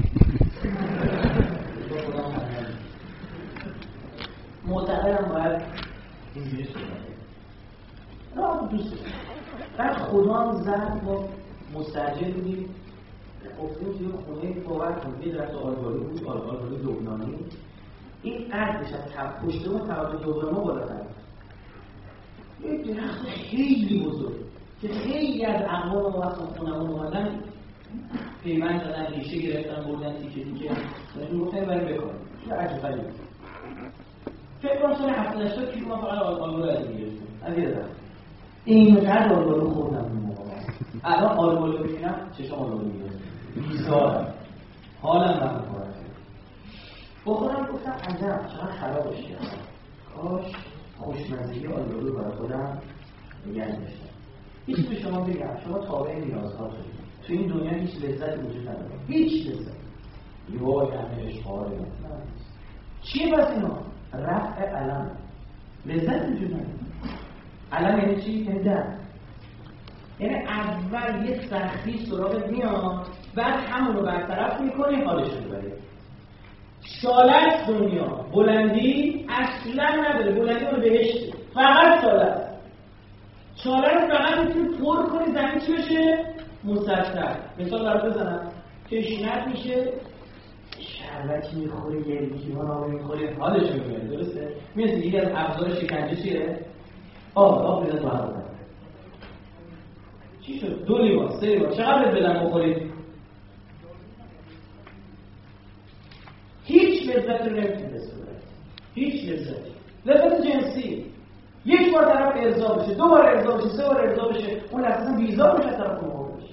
Speaker 1: معتقدم باید اینجوری صورته راه دوست داشتیم. بعد خدا هم زن ما مستعجل بودیم افتیم توی خونه باور کنید یه درست آلبالی بود، آلبالی لبنانی. این قدرش از کف پشته و توابع دوباره ما بالاتر یه درخت خیلی بزرگ که خیلی از اقوام ما وقتا خونمون اومدن پیوند زدن، ریشه گرفتن، بردن تیکه تیکه این گفتن برای بکنم. چه عجب غریبه. فکر کنم سال هفتاد هشتاد کیلو ما فقط آلبالو از این گرفتیم از یه درخت. اینقدر آلبالو خوردم اون موقع. الان آلبالو ببینم چشم آلبالو میگیرم بیزارم، حالم نمی‌کنه. بخورم گفتم عجب چقدر خرابش کردم، کاش خوشمزگی آلبالو برای خودم نگه داشتم. هیچ به شما بگم شما تابع نیازهاتون تو این دنیا هیچ لذتی وجود نداره، هیچ لذت. یوای همه اشعاره چیه بس اینا؟ رفع علم. لذت وجود نداره. علم یعنی چی؟ یعنی درد. یعنی اول یه سختی سراغت میاد، بعد همونو برطرف میکنی، حالش رو ببری. شالت دنیا، بلندی اصلا نداره، بلندی اون بهشته، فقط شالت. شالت رو فقط میتونی پر کنی زمین چی بشه؟ مسطح. مثال برات بزنم، تشنت میشه، شربتی میخوری، یه لیوان آب میخوری، حالش میبری، درسته؟ مثل یکی از ابزار شکنجه چیه؟ آب، آب بیدن تو هوا. چی شد؟ دو لیوان، سه لیوان، چقدر بدن بخورید؟ هیچ لذت رو نمیتونی بسپره، هیچ لذتی. لذت جنسی یک بار طرف ارضا بشه، دو بار ارضا بشه، سه بار ارضا بشه، اون اصلا بیزار بشه طرف مقابل بشه،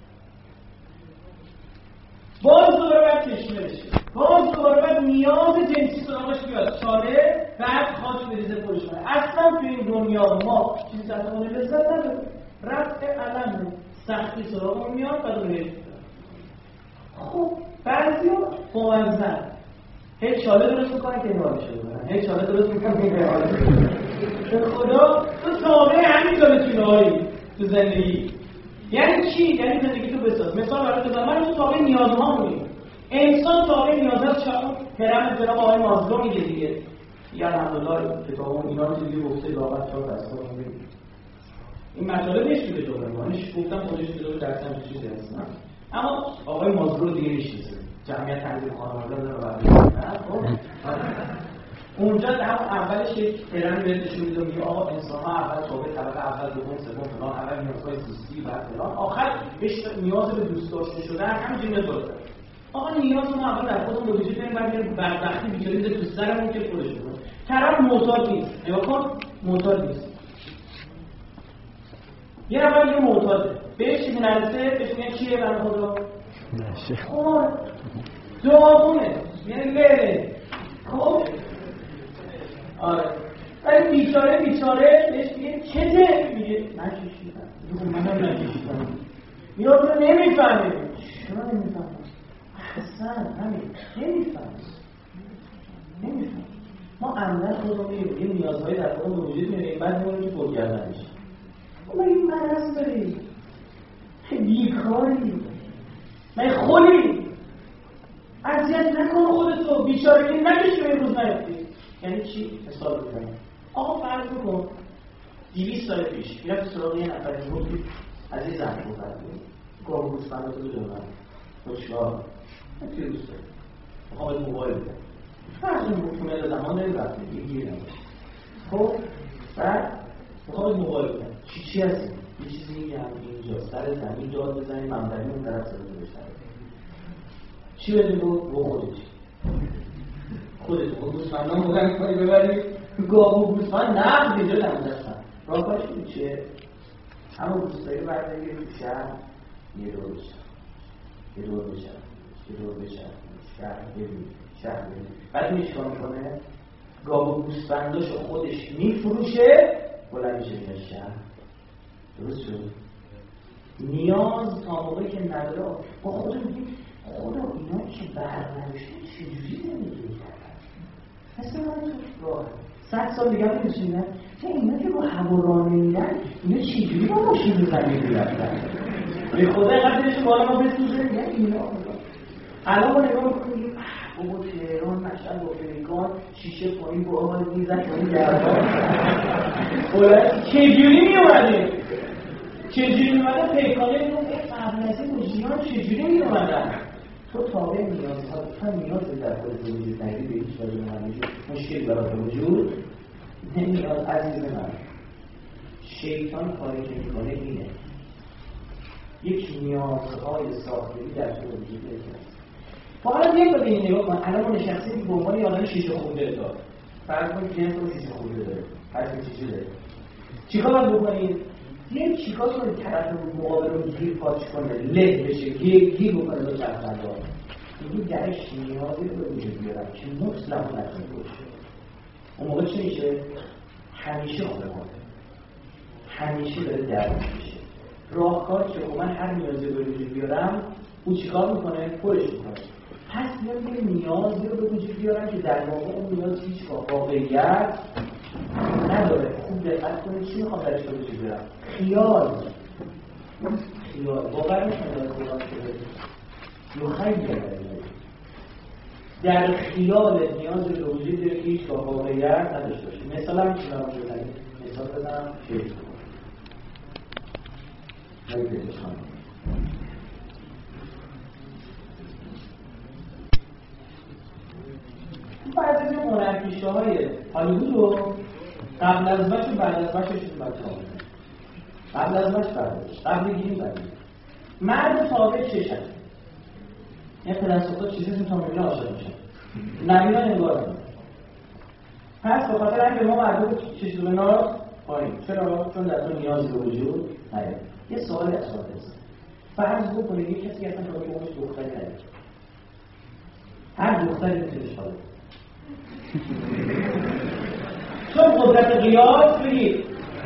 Speaker 1: باز دوباره باید تشنه بشه، باز دوباره باید نیاز جنسی سراغش بیاد، چاله بعد خاک بریزه پرش کنه. اصلا تو این دنیا ما چیزی اصلا لذت نداره، رفع علم سختی سراغمون میاد بعد رو هیچ میکنه. خب بعضی ها موزن هیچ چاله درست میکنه که این حالش رو برن، هیچ چاله درست میکنه که این حالش رو برن. به خدا تو تابعه همین داره چونه هایی تو زندگی. یعنی چی؟ یعنی زندگی تو بساز. مثال برای بزنم، من تو تابعه نیازها مونیم. انسان تابعه نیازها چون هرم جناب آقای مازلو میگه دیگه، یا الحمدلله کتاب اون اینا رو دیگه گفته لاغت چهار دستا رو میگه. این مطالب نیست که جمله مانش گفتم خودش جلو درسم چیزی هست. اما آقای مازلو دیگه میشناسه، جمعیت تنظیم خانواده رو برای اونجا در اولش یک هرم بهت نشون میده، میگه آقا انسان‌ها اول تابع طبقه اول، دوم، سوم فلان، اول نیازهای زیستی بعد فلان، آخر عشق نیاز به دوست داشته شدن همینجوری باشه. آقا نیاز ما اول در خودمون به وجود میاریم، بعد میریم بدبختی بیچاره تو سرمون که خودش میکنه. طرف معتاد نیست، نگاه کن، معتاد نیست. یه نفر یه معتاده، بهش چیزی نرسه، بهش میگن چیه برای خدا؟ نشه. خب دعاونه، یعنی بره. خب آره. ولی بیچاره بیچاره بهش میگه چته؟ میگه من کشیدم. منم نکشیدم. یا تو نمیفهمی. چرا نمیفهمی؟ احسن همین نمیفهمی. نمیفهمی. ما عمدن خودمون میگیم یه نیازهای در خودمون به وجود میاریم، بعد میگیم که پر کردن میشه. ما این مرض داری، بیکاری، من خولی، اذیت نکن خودتو، بیچارگی نکشی به این روز نیفتی. یعنی چی؟ مثال بزنم. آقا فرض بکن دویست سال پیش میرفت سراغ یه نفری گفتی از این زن رو بردیم گاه گوسفنداتو بدونم خوشگاه من توی دوست دارم میخوام باید موبایل بدم فرض اون بکنه زمان داری رفته یه گیر نمیشه. خب بعد میخوام باید موبایل بدم چی چی هستی؟ یه چیزی میگم اینجا سر زمین داد بزنیم ممدنی اون طرف سر بشتر چی بدیم رو؟ رو خودش خودت رو گوسفندان بودن کنی ببریم گاه و گوسفند نقض اینجا نمونده هستن راه کارش این چیه؟ همون روستایی برداری یه تو شهر یه دور بشن یه دور بشن یه دور بشن شهر ببین شهر ببین بعد میشکا میکنه گاه و گوسفنداشو خودش میفروشه بلند میشه میشه شهر درست شد؟ نیاز تا موقعی که نداره با خودم میگیم خدا اینا که برنوشته چجوری زندگی کردن؟ مثل من تو راه صد سال دیگه هم میشینن چه اینا که با هوارانه میرن اینا چجوری با ماشین زمین میرفتن؟ به خدا اینقدر دلش بالا ما بسوزه میگن اینا الان ما نگاه میکنیم بابا تهران مشهد با پیکان شیشه پایین با آمال میزن پایین گردان بلند چجوری میومدیم؟ چجوری میومدن پیکانه اینو قبل از این مجریان چجوری میومدن؟ تو تابع نیازها تا نیاز در خود وجود نداری به هیچ وجه نمیشه مشکل برای وجود نمیاد. عزیز من شیطان کاری که میکنه اینه یک نیازهای ساختگی در تو وجود نداره. فقط یک بده این نگاه کن الان ما نشستیم به عنوان یادم شیشه خورده دار فرض کنید جنس رو شیشه خورده داره هر چیزی داره چیکار باید بکنید؟ یه چیکار کنید طرف مقابل رو گیر پاچ کنه له بشه گیر گیر بکنه دو چند دار میگه درش نیازی رو وجود بیارم که مطلق نکنه باشه. اون موقع چی میشه؟ همیشه خونه ماده همیشه داره درد میشه راهکار که من هر نیازی رو وجود بیارم او چیکار میکنه؟ پرش میکنه. پس میاد یه نیازی رو به وجود بیارم که در واقع اون نیاز هیچ واقعیت نداره. خوب دقت کنید چی میخوام درش رو وجود بیارم؟ خیال خیال باور میکنه داره قرآن شده یخیل در خیال نیاز به وجود داره که هیچ واقعیت نداشته باشه. مثال هم میتونم بزنیم، مثال بزنم شیخ خیلی بهش خانم بعضی از این هنرپیشه های هالیوود رو قبل از بچه و بعد از بچهشون بچه ها قبل از بچه بعد از قبل گیریم بعد مرد تابع چه شد؟ یه پدرسوختا چیزی تا میبینه عاشق میشن نبینا نگاه کنید. پس به خاطر اینکه ما مردم چیزی رو ناراض کنیم. چرا؟ چون در تو نیازی به وجود نداره. یه سوالی از سوال هست. فرض بکنید یه کسی اصلا که اونش دختری نداره. هر دختری میتونه شاید. چون قدرت قیاس بگید.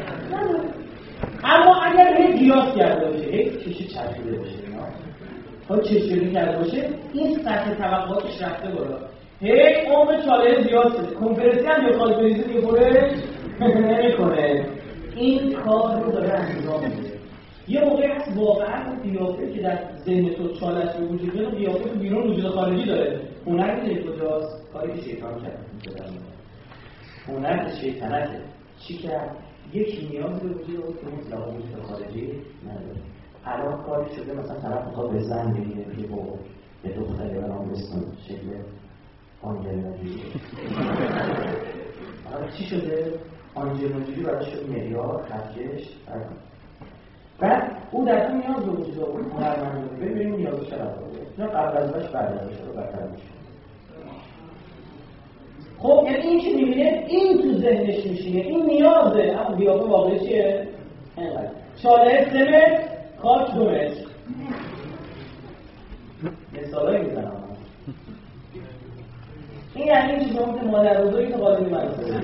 Speaker 1: اما اگر هی قیاس کرده باشه، هی چشی چرخیده باشه، تا چشی کرده باشه، این سطح توقعاتش رفته بالا. هی عمر چاله زیاد شده. کنفرانسی هم یا کالکولیزی دیگه خورش نمیکنه. این کار رو داره انجام میده. یه موقعی هست واقعا اون قیافه که در ذهن تو چالش به وجود میاد، قیافه تو بیرون وجود خارجی داره. هنر میده کجاست؟ کاری که شیطان کرد. هنر شیطنته. چی کرد؟ یکی نیاز به وجود رو که اون زبان وجود خارجی نداره. الان کاری شده مثلا طرف میخواد به زن بگیره بگه با به دختری به نام بستون شکل آنجلینا جولی. حالا چی شده؟ آنجلینا جولی براش شد معیار، خرجش، بعد او در تو نیاز به وجود رو هنرمند رو ببینیم نیازش چقدر داره. نه قبل از باش بعد ازش رو برتر میشه. خب یعنی این که میبینه این تو ذهنش میشینه، این نیازه، اما قیافه واقعی چیه؟ اینقدر چاله سمت خاک دو متر مثالایی میزنم. این یعنی این چیز که مادر بزرگی که قادمی منصوبه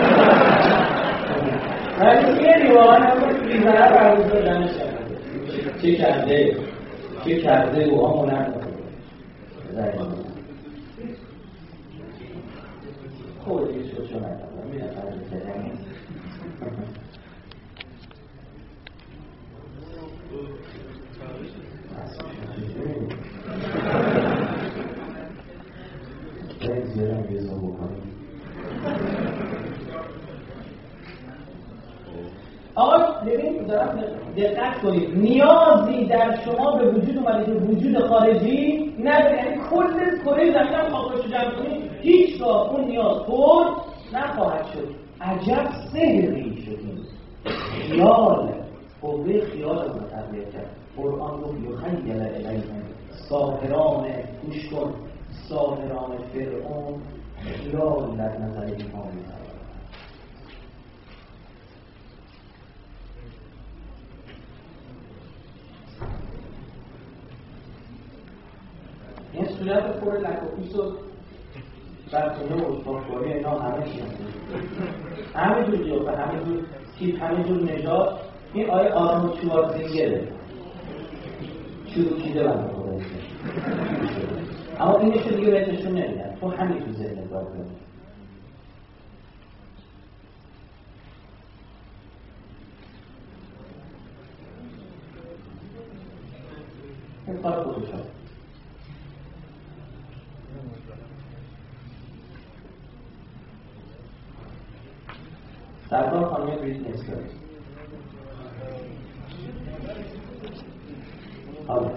Speaker 1: ولی یه دیوان هم بیزنه برگزار دنش کرده چه کرده چه کرده و همون هم خود دیگه شد شو نکنم میدن فرض کردن باید زیادم بیزا بکنیم. آقا ببین دارم دقت کنید نیازی در شما به وجود اومده که وجود خارجی نداره. یعنی کل کره زمین هم خاکش رو جمع کنید هیچگاه اون نیاز پر نخواهد شد. عجب سحری شدیم. خیال قوه خیال رو تقویت کرد. قرآن رو یخیل الیهم ساحران گوش کن ساحران فرعون خیال در نظر اینها می‌ذارد. این صورت پر لکوپیس و برکنه و اشتاکواری اینا همه شیانده همه جور جیافه همه جور تیپ همه جور نجات. این آیه آرنولد شوارزنگره چروکیده بنده خدا ایشه اما اینش رو دیگه بهتشون نمیدن تو همین تو ذهنت باید کنی. این کار خودش هست. سرکار خانمی بریت نسکر حالا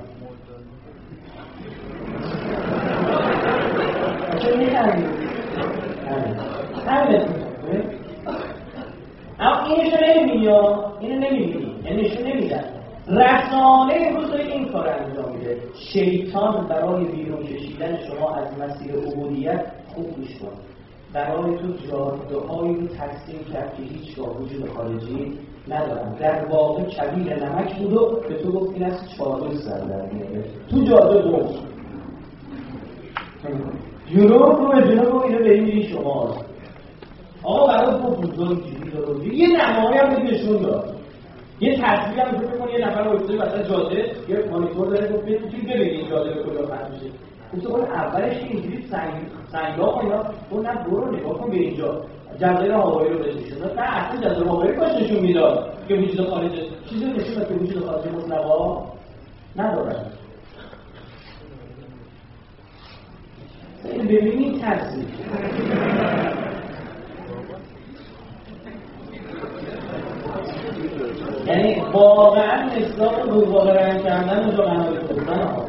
Speaker 1: چون می‌خندی همین اما اینشو نمی‌بینی یا اینو نمی‌بینی یعنی نشون نمیدن. رسانه امروز داره این کار انجام میده. شیطان برای بیرون کشیدن شما از مسیر عبودیت خوب گوش کن برای تو جاده‌هایی رو ترسیم کرد که هیچگاه وجود خارجی ندارن. در واقع کبیر نمک بود و به تو گفت این از چادر سر در میاره تو جاده دوست جنوب رو به جنوب رو اینو به این میری شما آقا برای تو بزرگ جیبی دارو یه نمایی هم بگی نشون داد یه تصویری هم بگی بکنی یه نفر رو وسط جاده یه مانیتور داره گفت بگی بگی این جاده به کجا ختم میشه. اون اولش اینجوری سنگ سنگا اینا اون نه برو نگاه کن به اینجا جزایر هوایی رو بهش نشون داد. نه اصلا جزایر هوایی باش نشون میداد که وجود خارجی چیزی نشون داد که وجود خارجی مطلقا نداره. این ببینید ترسید یعنی واقعا اصلاح رو واقع رنگ کردن و جا قناعی خوردن ها.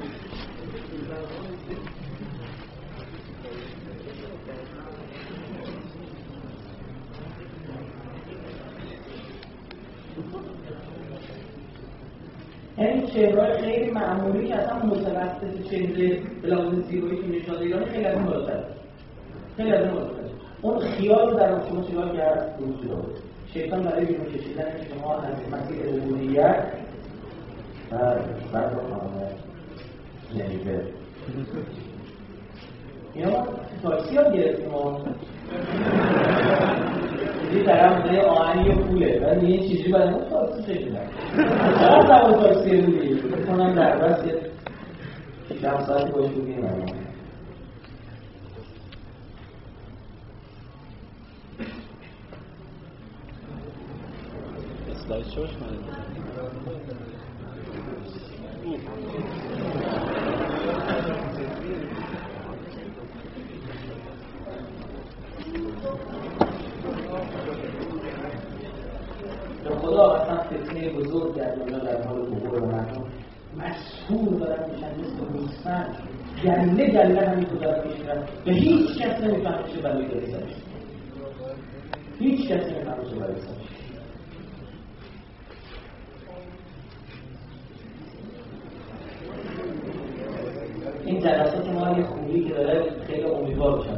Speaker 1: این چهرهای خیلی معمولی که اصلا متوسط چهره بلازم زیرویی که نشانده ایرانی خیلی از این بالاتره خیلی از این بالاتره اون خیال رو در شما چگاه کرد وجود داره. شیطان برای بیرون کشیدن شما از مسیر عبودیت و بعد رو خانمه نمیده اینا ما تاکسی ها گرفتیم ما یه طرف ده آهنی و پوله و یه چیزی برای ما تاکسی شکلن چرا سوال تاکسی بودی؟ بکنم در بس یه شم ساعتی باش بودیم هم
Speaker 2: اسلاید شوش من
Speaker 1: خدا اصلا فتنه بزرگ در دنیا در حال ظهور و مردم مشهور دارن میشن مثل گوسفند گله گله همینطور دارن میشن و هیچ کس نمیفهمه چه بلایی داره سرش هیچ کس نمیفهمه چه بلایی سرش. این جلسات ما یه خوبی که داره خیلی امیدوار بشن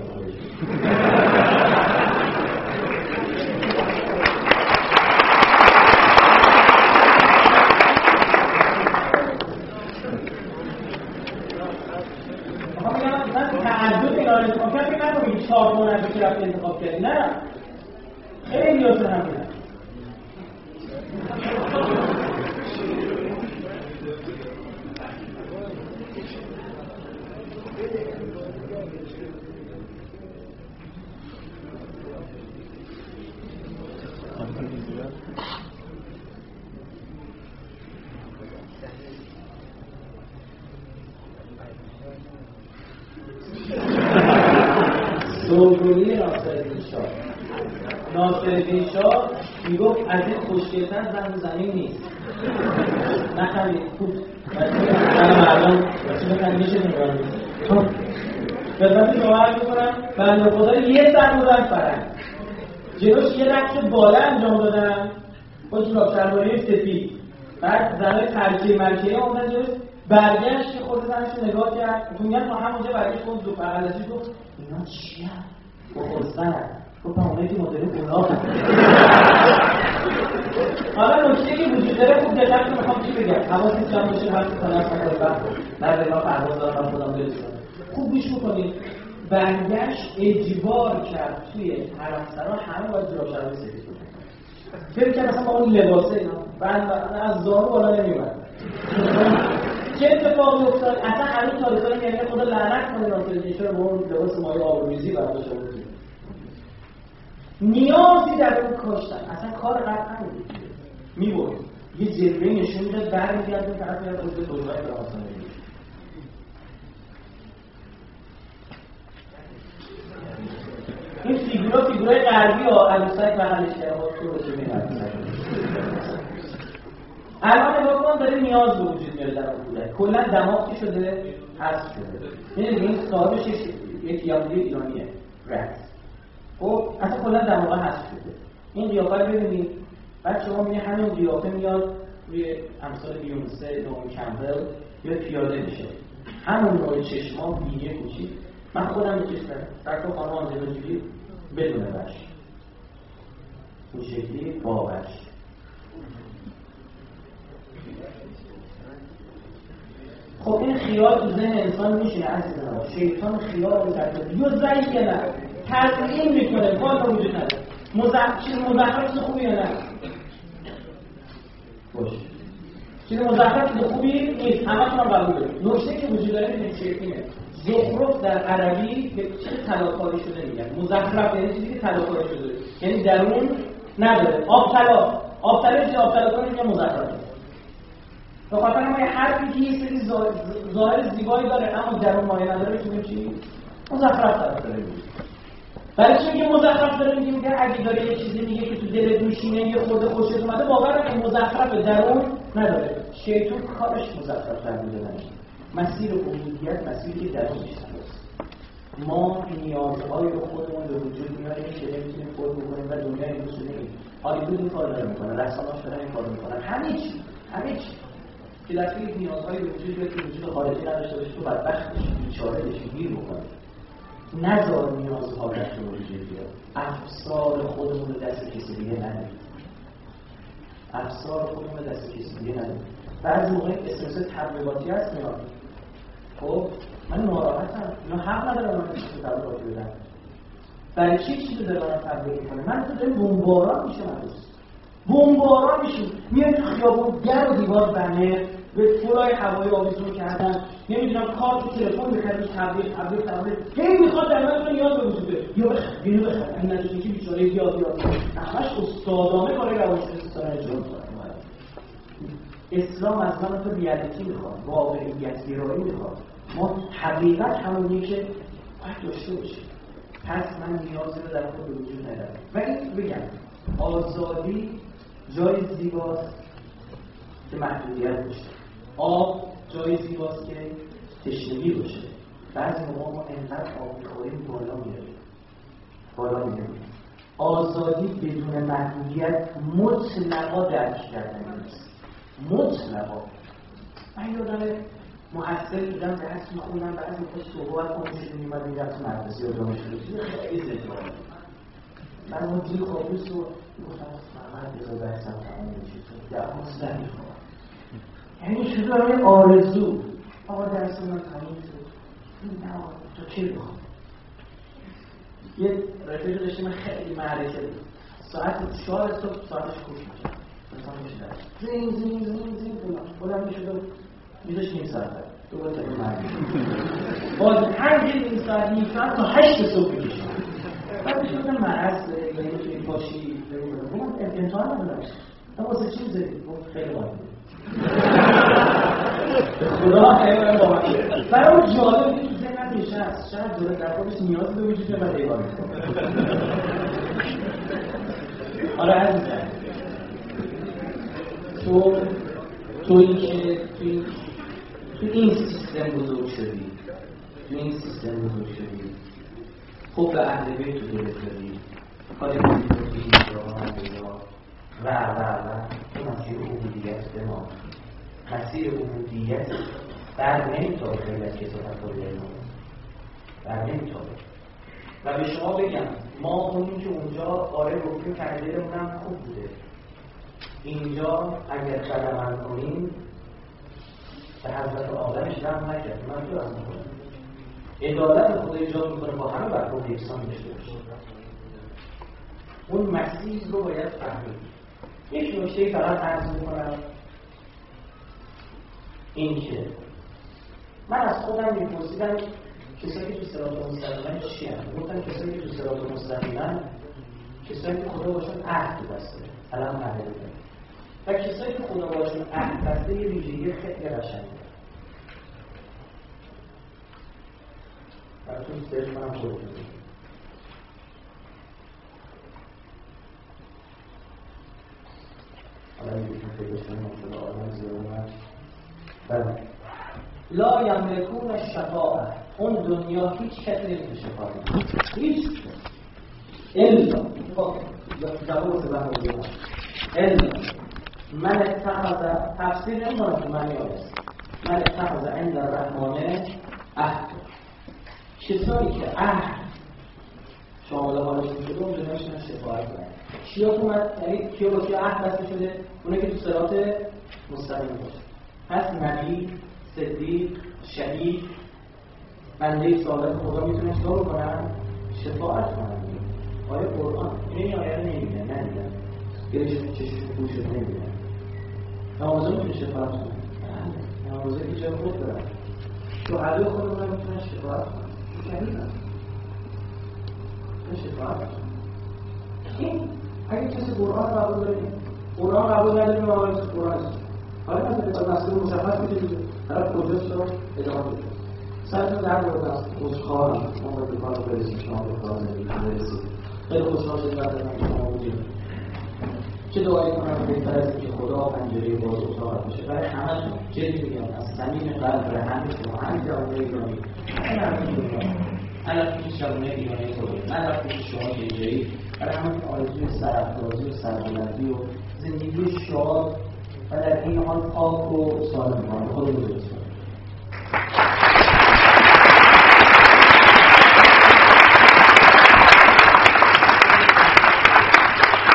Speaker 1: چهار ماه که رفت انتخاب کردی نه خیلی هاتون همینه سوگلی ناصرالدین شاه ناصرالدین شاه میگفت از این خوشگلتر زن زمین نیست نخمید خوب من مردم بچه بکنم میشه نگاه نیست بزنی شما میکنم بنده خدا یه زن بودن فرنگ جلوش یه رقص بالا انجام دادن با جوراب شلواری سفید بعد زنهای ترکیه ملکیه آمدن جلوش برگشت که خود زنش نگاه کرد تو میگن ما همونجا برگشت گفت دو بغلشی گفت اینا چیه؟ بخورستن گفت اونایی که مدلی اونا بود حالا نکته که وجود داره خوب دقت رو میخوام چی بگم حواست جمع باشه وقتی کنار سکر بعد بعد ما پرواز دارم خودم برسونم خوب گوش بکنید برگشت اجبار کرد توی حرمسرا همه باید جوراب شلواری سفید بودن فکر کرد مثلا با اون لباسه اینا بعد از زانو بالا نمیومد چه اتفاقی افتاد؟ اصلا هنوز تاریخ‌های میانه خدا لعنت کنه ناصرالدین شاه با اون لباس مایه آبروریزی برداشته بود. نیازی در اون کاشتن اصلا کار قطعا نبود. میبرد یه جلوه نشون میداد برمیگرد اون طرف میاد خود توجیهات به آسان میگه. این فیگورا فیگورای غربی ها عروسک بغلش کرده ها تو رو می‌بینن. الان نگاه کنم داره نیاز به وجود میاره در اون کودک کلا دماغ که شده حذف شده یعنی این صاحبش یک یهودی ایرانیه رقص خب اصلا کلا دماغ حذف شده این قیافه رو ببینید بعد شما میبینید همین قیافه میاد روی امثال بیونسه نومی کمبل یا پیاده میشه همون نوع چشما بینی کوچیک من خودم میکشتم در تو خانم آنجلو جولی بدون وش این شکلی با وش خب این خیال تو ذهن انسان میشینه عزیزان شیطان خیال رو ترتیب یا ضعیف یا نه تزیین میکنه بالا وجود نداره مزخرف چیز مزخرف چیز خوبی یا نه باشه چیز مزخرف چیز خوبی نیست، همتون هم قبول دارید. نکته که وجود داره این شکلیه. زخرف در عربی به چیز طلاکاری شده میگن. مزخرف یعنی چیزی که طلاکاری شده، یعنی درون نداره. آب طلا، آب طلا چیز آب طلا کنه میگه مزخرفه. به خاطر همین حرفی که یه سری ظاهر زیبایی داره اما درون مایه نداره میگیم چی؟ مزخرف داره. برای چی میگه مزخرف داره میگه میگه اگه داره یه چیزی میگه که تو دلت میشینه یه خورده خوشت اومده باور کن مزخرف درون نداره. شیطان کارش مزخرف در میدونن. مسیر عبودیت مسیری که درون میشنه. ما نیازهای خودمون به وجود میاریم که نمیتونیم پر بکنیم و دنیا امروز شده این هالیوود این کار داره میکنه، رسانه‌اش دارن این کار میکنن، همه چی همه چی که دفعه نیازهای به وجود بیاد که وجود خارجی نداشته باشه تو بدبخت بشی، بیچاره بشی، گیر بکنی. نذار نیازها داشته به وجود بیاد. افسار خودمون رو دست کسی دیگه ندید. افسار خودمون رو دست کسی دیگه ندید. بعضی موقع استرس تبلیغاتی هست میاد. خب من ناراحتم، اینا حق ندارم من چیزی تبلیغاتی بدم. برای چی چیزی دارم تبلیغ میکنه؟ من تو داریم بمباران میشم هنوز. بمباران میشیم. میاد تو خیابون در و دیوار بنر به فولای هوایی آویزون کردن، نمیدونم کارت تلفن می‌خرید تبلیغ تبلیغ تبلیغ هی میخواد در من یاد به وجود بیاد یا بخ اینو بخره این نتیجه که بیچاره یاد یاد همش استادانه کار روانشناسی داره اجرا می‌کنه. اسلام از ما تو ریالیتی میخواد، واقعیت گرایی میخواد. ما حقیقت همونیه که باید داشته باشیم. پس من نیازی رو در خود به وجود ندارم. ولی بگم آزادی جای زیباست که محدودیت باشه. آب جای زیباست که تشنگی باشه. بعضی موقع ما انقدر آب می‌خوریم بالا میاریم بالا میاریم. آزادی بدون محدودیت مطلقا درک کردن نیست. مطلقا. من یادم محصل بودم درس می‌خوندم بعضی موقع صحبت کنم شده می‌اومد می‌رفت تو مدرسه یا دانشگاه خیلی زیبا. من اون جیل خالص رو گفتم محمد بذار درسم تمام بشه. در مستقیم می‌خوام. یعنی شده برای آرزو آقا درس من تموم شد نه آقا تو چی بخوام یه رفیق داشتیم خیلی معرکه بود ساعت چهار صبح ساعتش کوش میشه مثلا میشه درس زین زین زین زین بلند میشد و میداشت نیم ساعت دوباره تقریب معرکه باز پنج نیم ساعت نیم ساعت تا هشت صبح میکشم بعد میشد مرض داره یا یه توی پاشی بگم امتحان ندارم تا واسه چی زدید؟ خیلی باید خدا خیلی باید برای اون جالب که تو ذهنت نشست شاید دولت در خودش نیازی به وجود میاد و دیوار میکنه حالا عزیزم تو تویی که توی تو این سیستم بزرگ شدی تو این سیستم بزرگ شدی خب به اهل بیت تو دلت دادی کاری کنی تو توی اینجا و و و این مسیر عبودیت به ما مسیر عبودیت در نمیتاره خیلی از کتاب طوری ما در نمیتاره و به شما بگم ما اونی که اونجا آره رکن کردیرمونم خوب بوده اینجا اگر قدم کنیم به حضرت آدمش رحم نکرد من تو از میکنم عدالت خدا ایجاد میکنه با همه برخورد یکسان داشته باشه اون مسیر رو باید فهمید یک نکته فقط عرض میکنم این که من از خودم میپرسیدم کسایی که تو صراط مستقیمن چی هم؟ گفتم کسایی که تو صراط مستقیمن کسایی که خدا باشون عهد بسته الان عهد بده و کسایی که خدا باشون عهد بسته یه ویژگی خیلی قشنگه براتون سرچ کنم خودتون حالا میگوشون فکرش کنیم شده آدم زیادمت بله لا یملکون الشفاعه اون دنیا هیچ کسی نمیتونه شفاعت کنه هیچ الا جواب سبحانه و الا من اتخذ تفسیر نمیدونم که معنی آنست من اتخذ عند الرحمن عهد کسانی که عهد شامل حالشون شده اون جناشون شفاعت کنه کیا اومد یعنی کیا با کیا عهد بسته شده اونه که تو صراط مستقیم باشه پس نبی صدیق شهید بنده صالح خدا میتونه چیکار بکنن شفاعت کنن آیه قرآن این آیه رو نمیگه نمیگه گرش چشش پوشش نمیگه نمازه میتونه شفاعت کنه؟ نمازه که جای خود دارن شهده خود رو میتونن شفاعت کنن شهیدن شفاعت کنن این اگه کسی قرآن قبول داریم قرآن قبول نداریم و آقای قرآن است حالا من به مسئله مشخص میشه طرف پروژست رو ادامه بده سرتون درد رو دست خوشحالم ما باید به کار برسیم شما به کار برسیم خیلی خوشحال شدیم بعد از اینکه شما بودیم چه دعایی کنم بهتر از اینکه خدا پنجره باز اتاق بشه برای همتون جدی میگم از صمیم قلب برای همه شما همین جوانه ایرانی همین همین دنیا نه رفتیم جوانه ایرانی خودت نه رفتیم شما که اینجایی برای همین آرزوی سرافرازی و سربلندی و زندگی شاد و در این حال پاک و سالم خودمون رو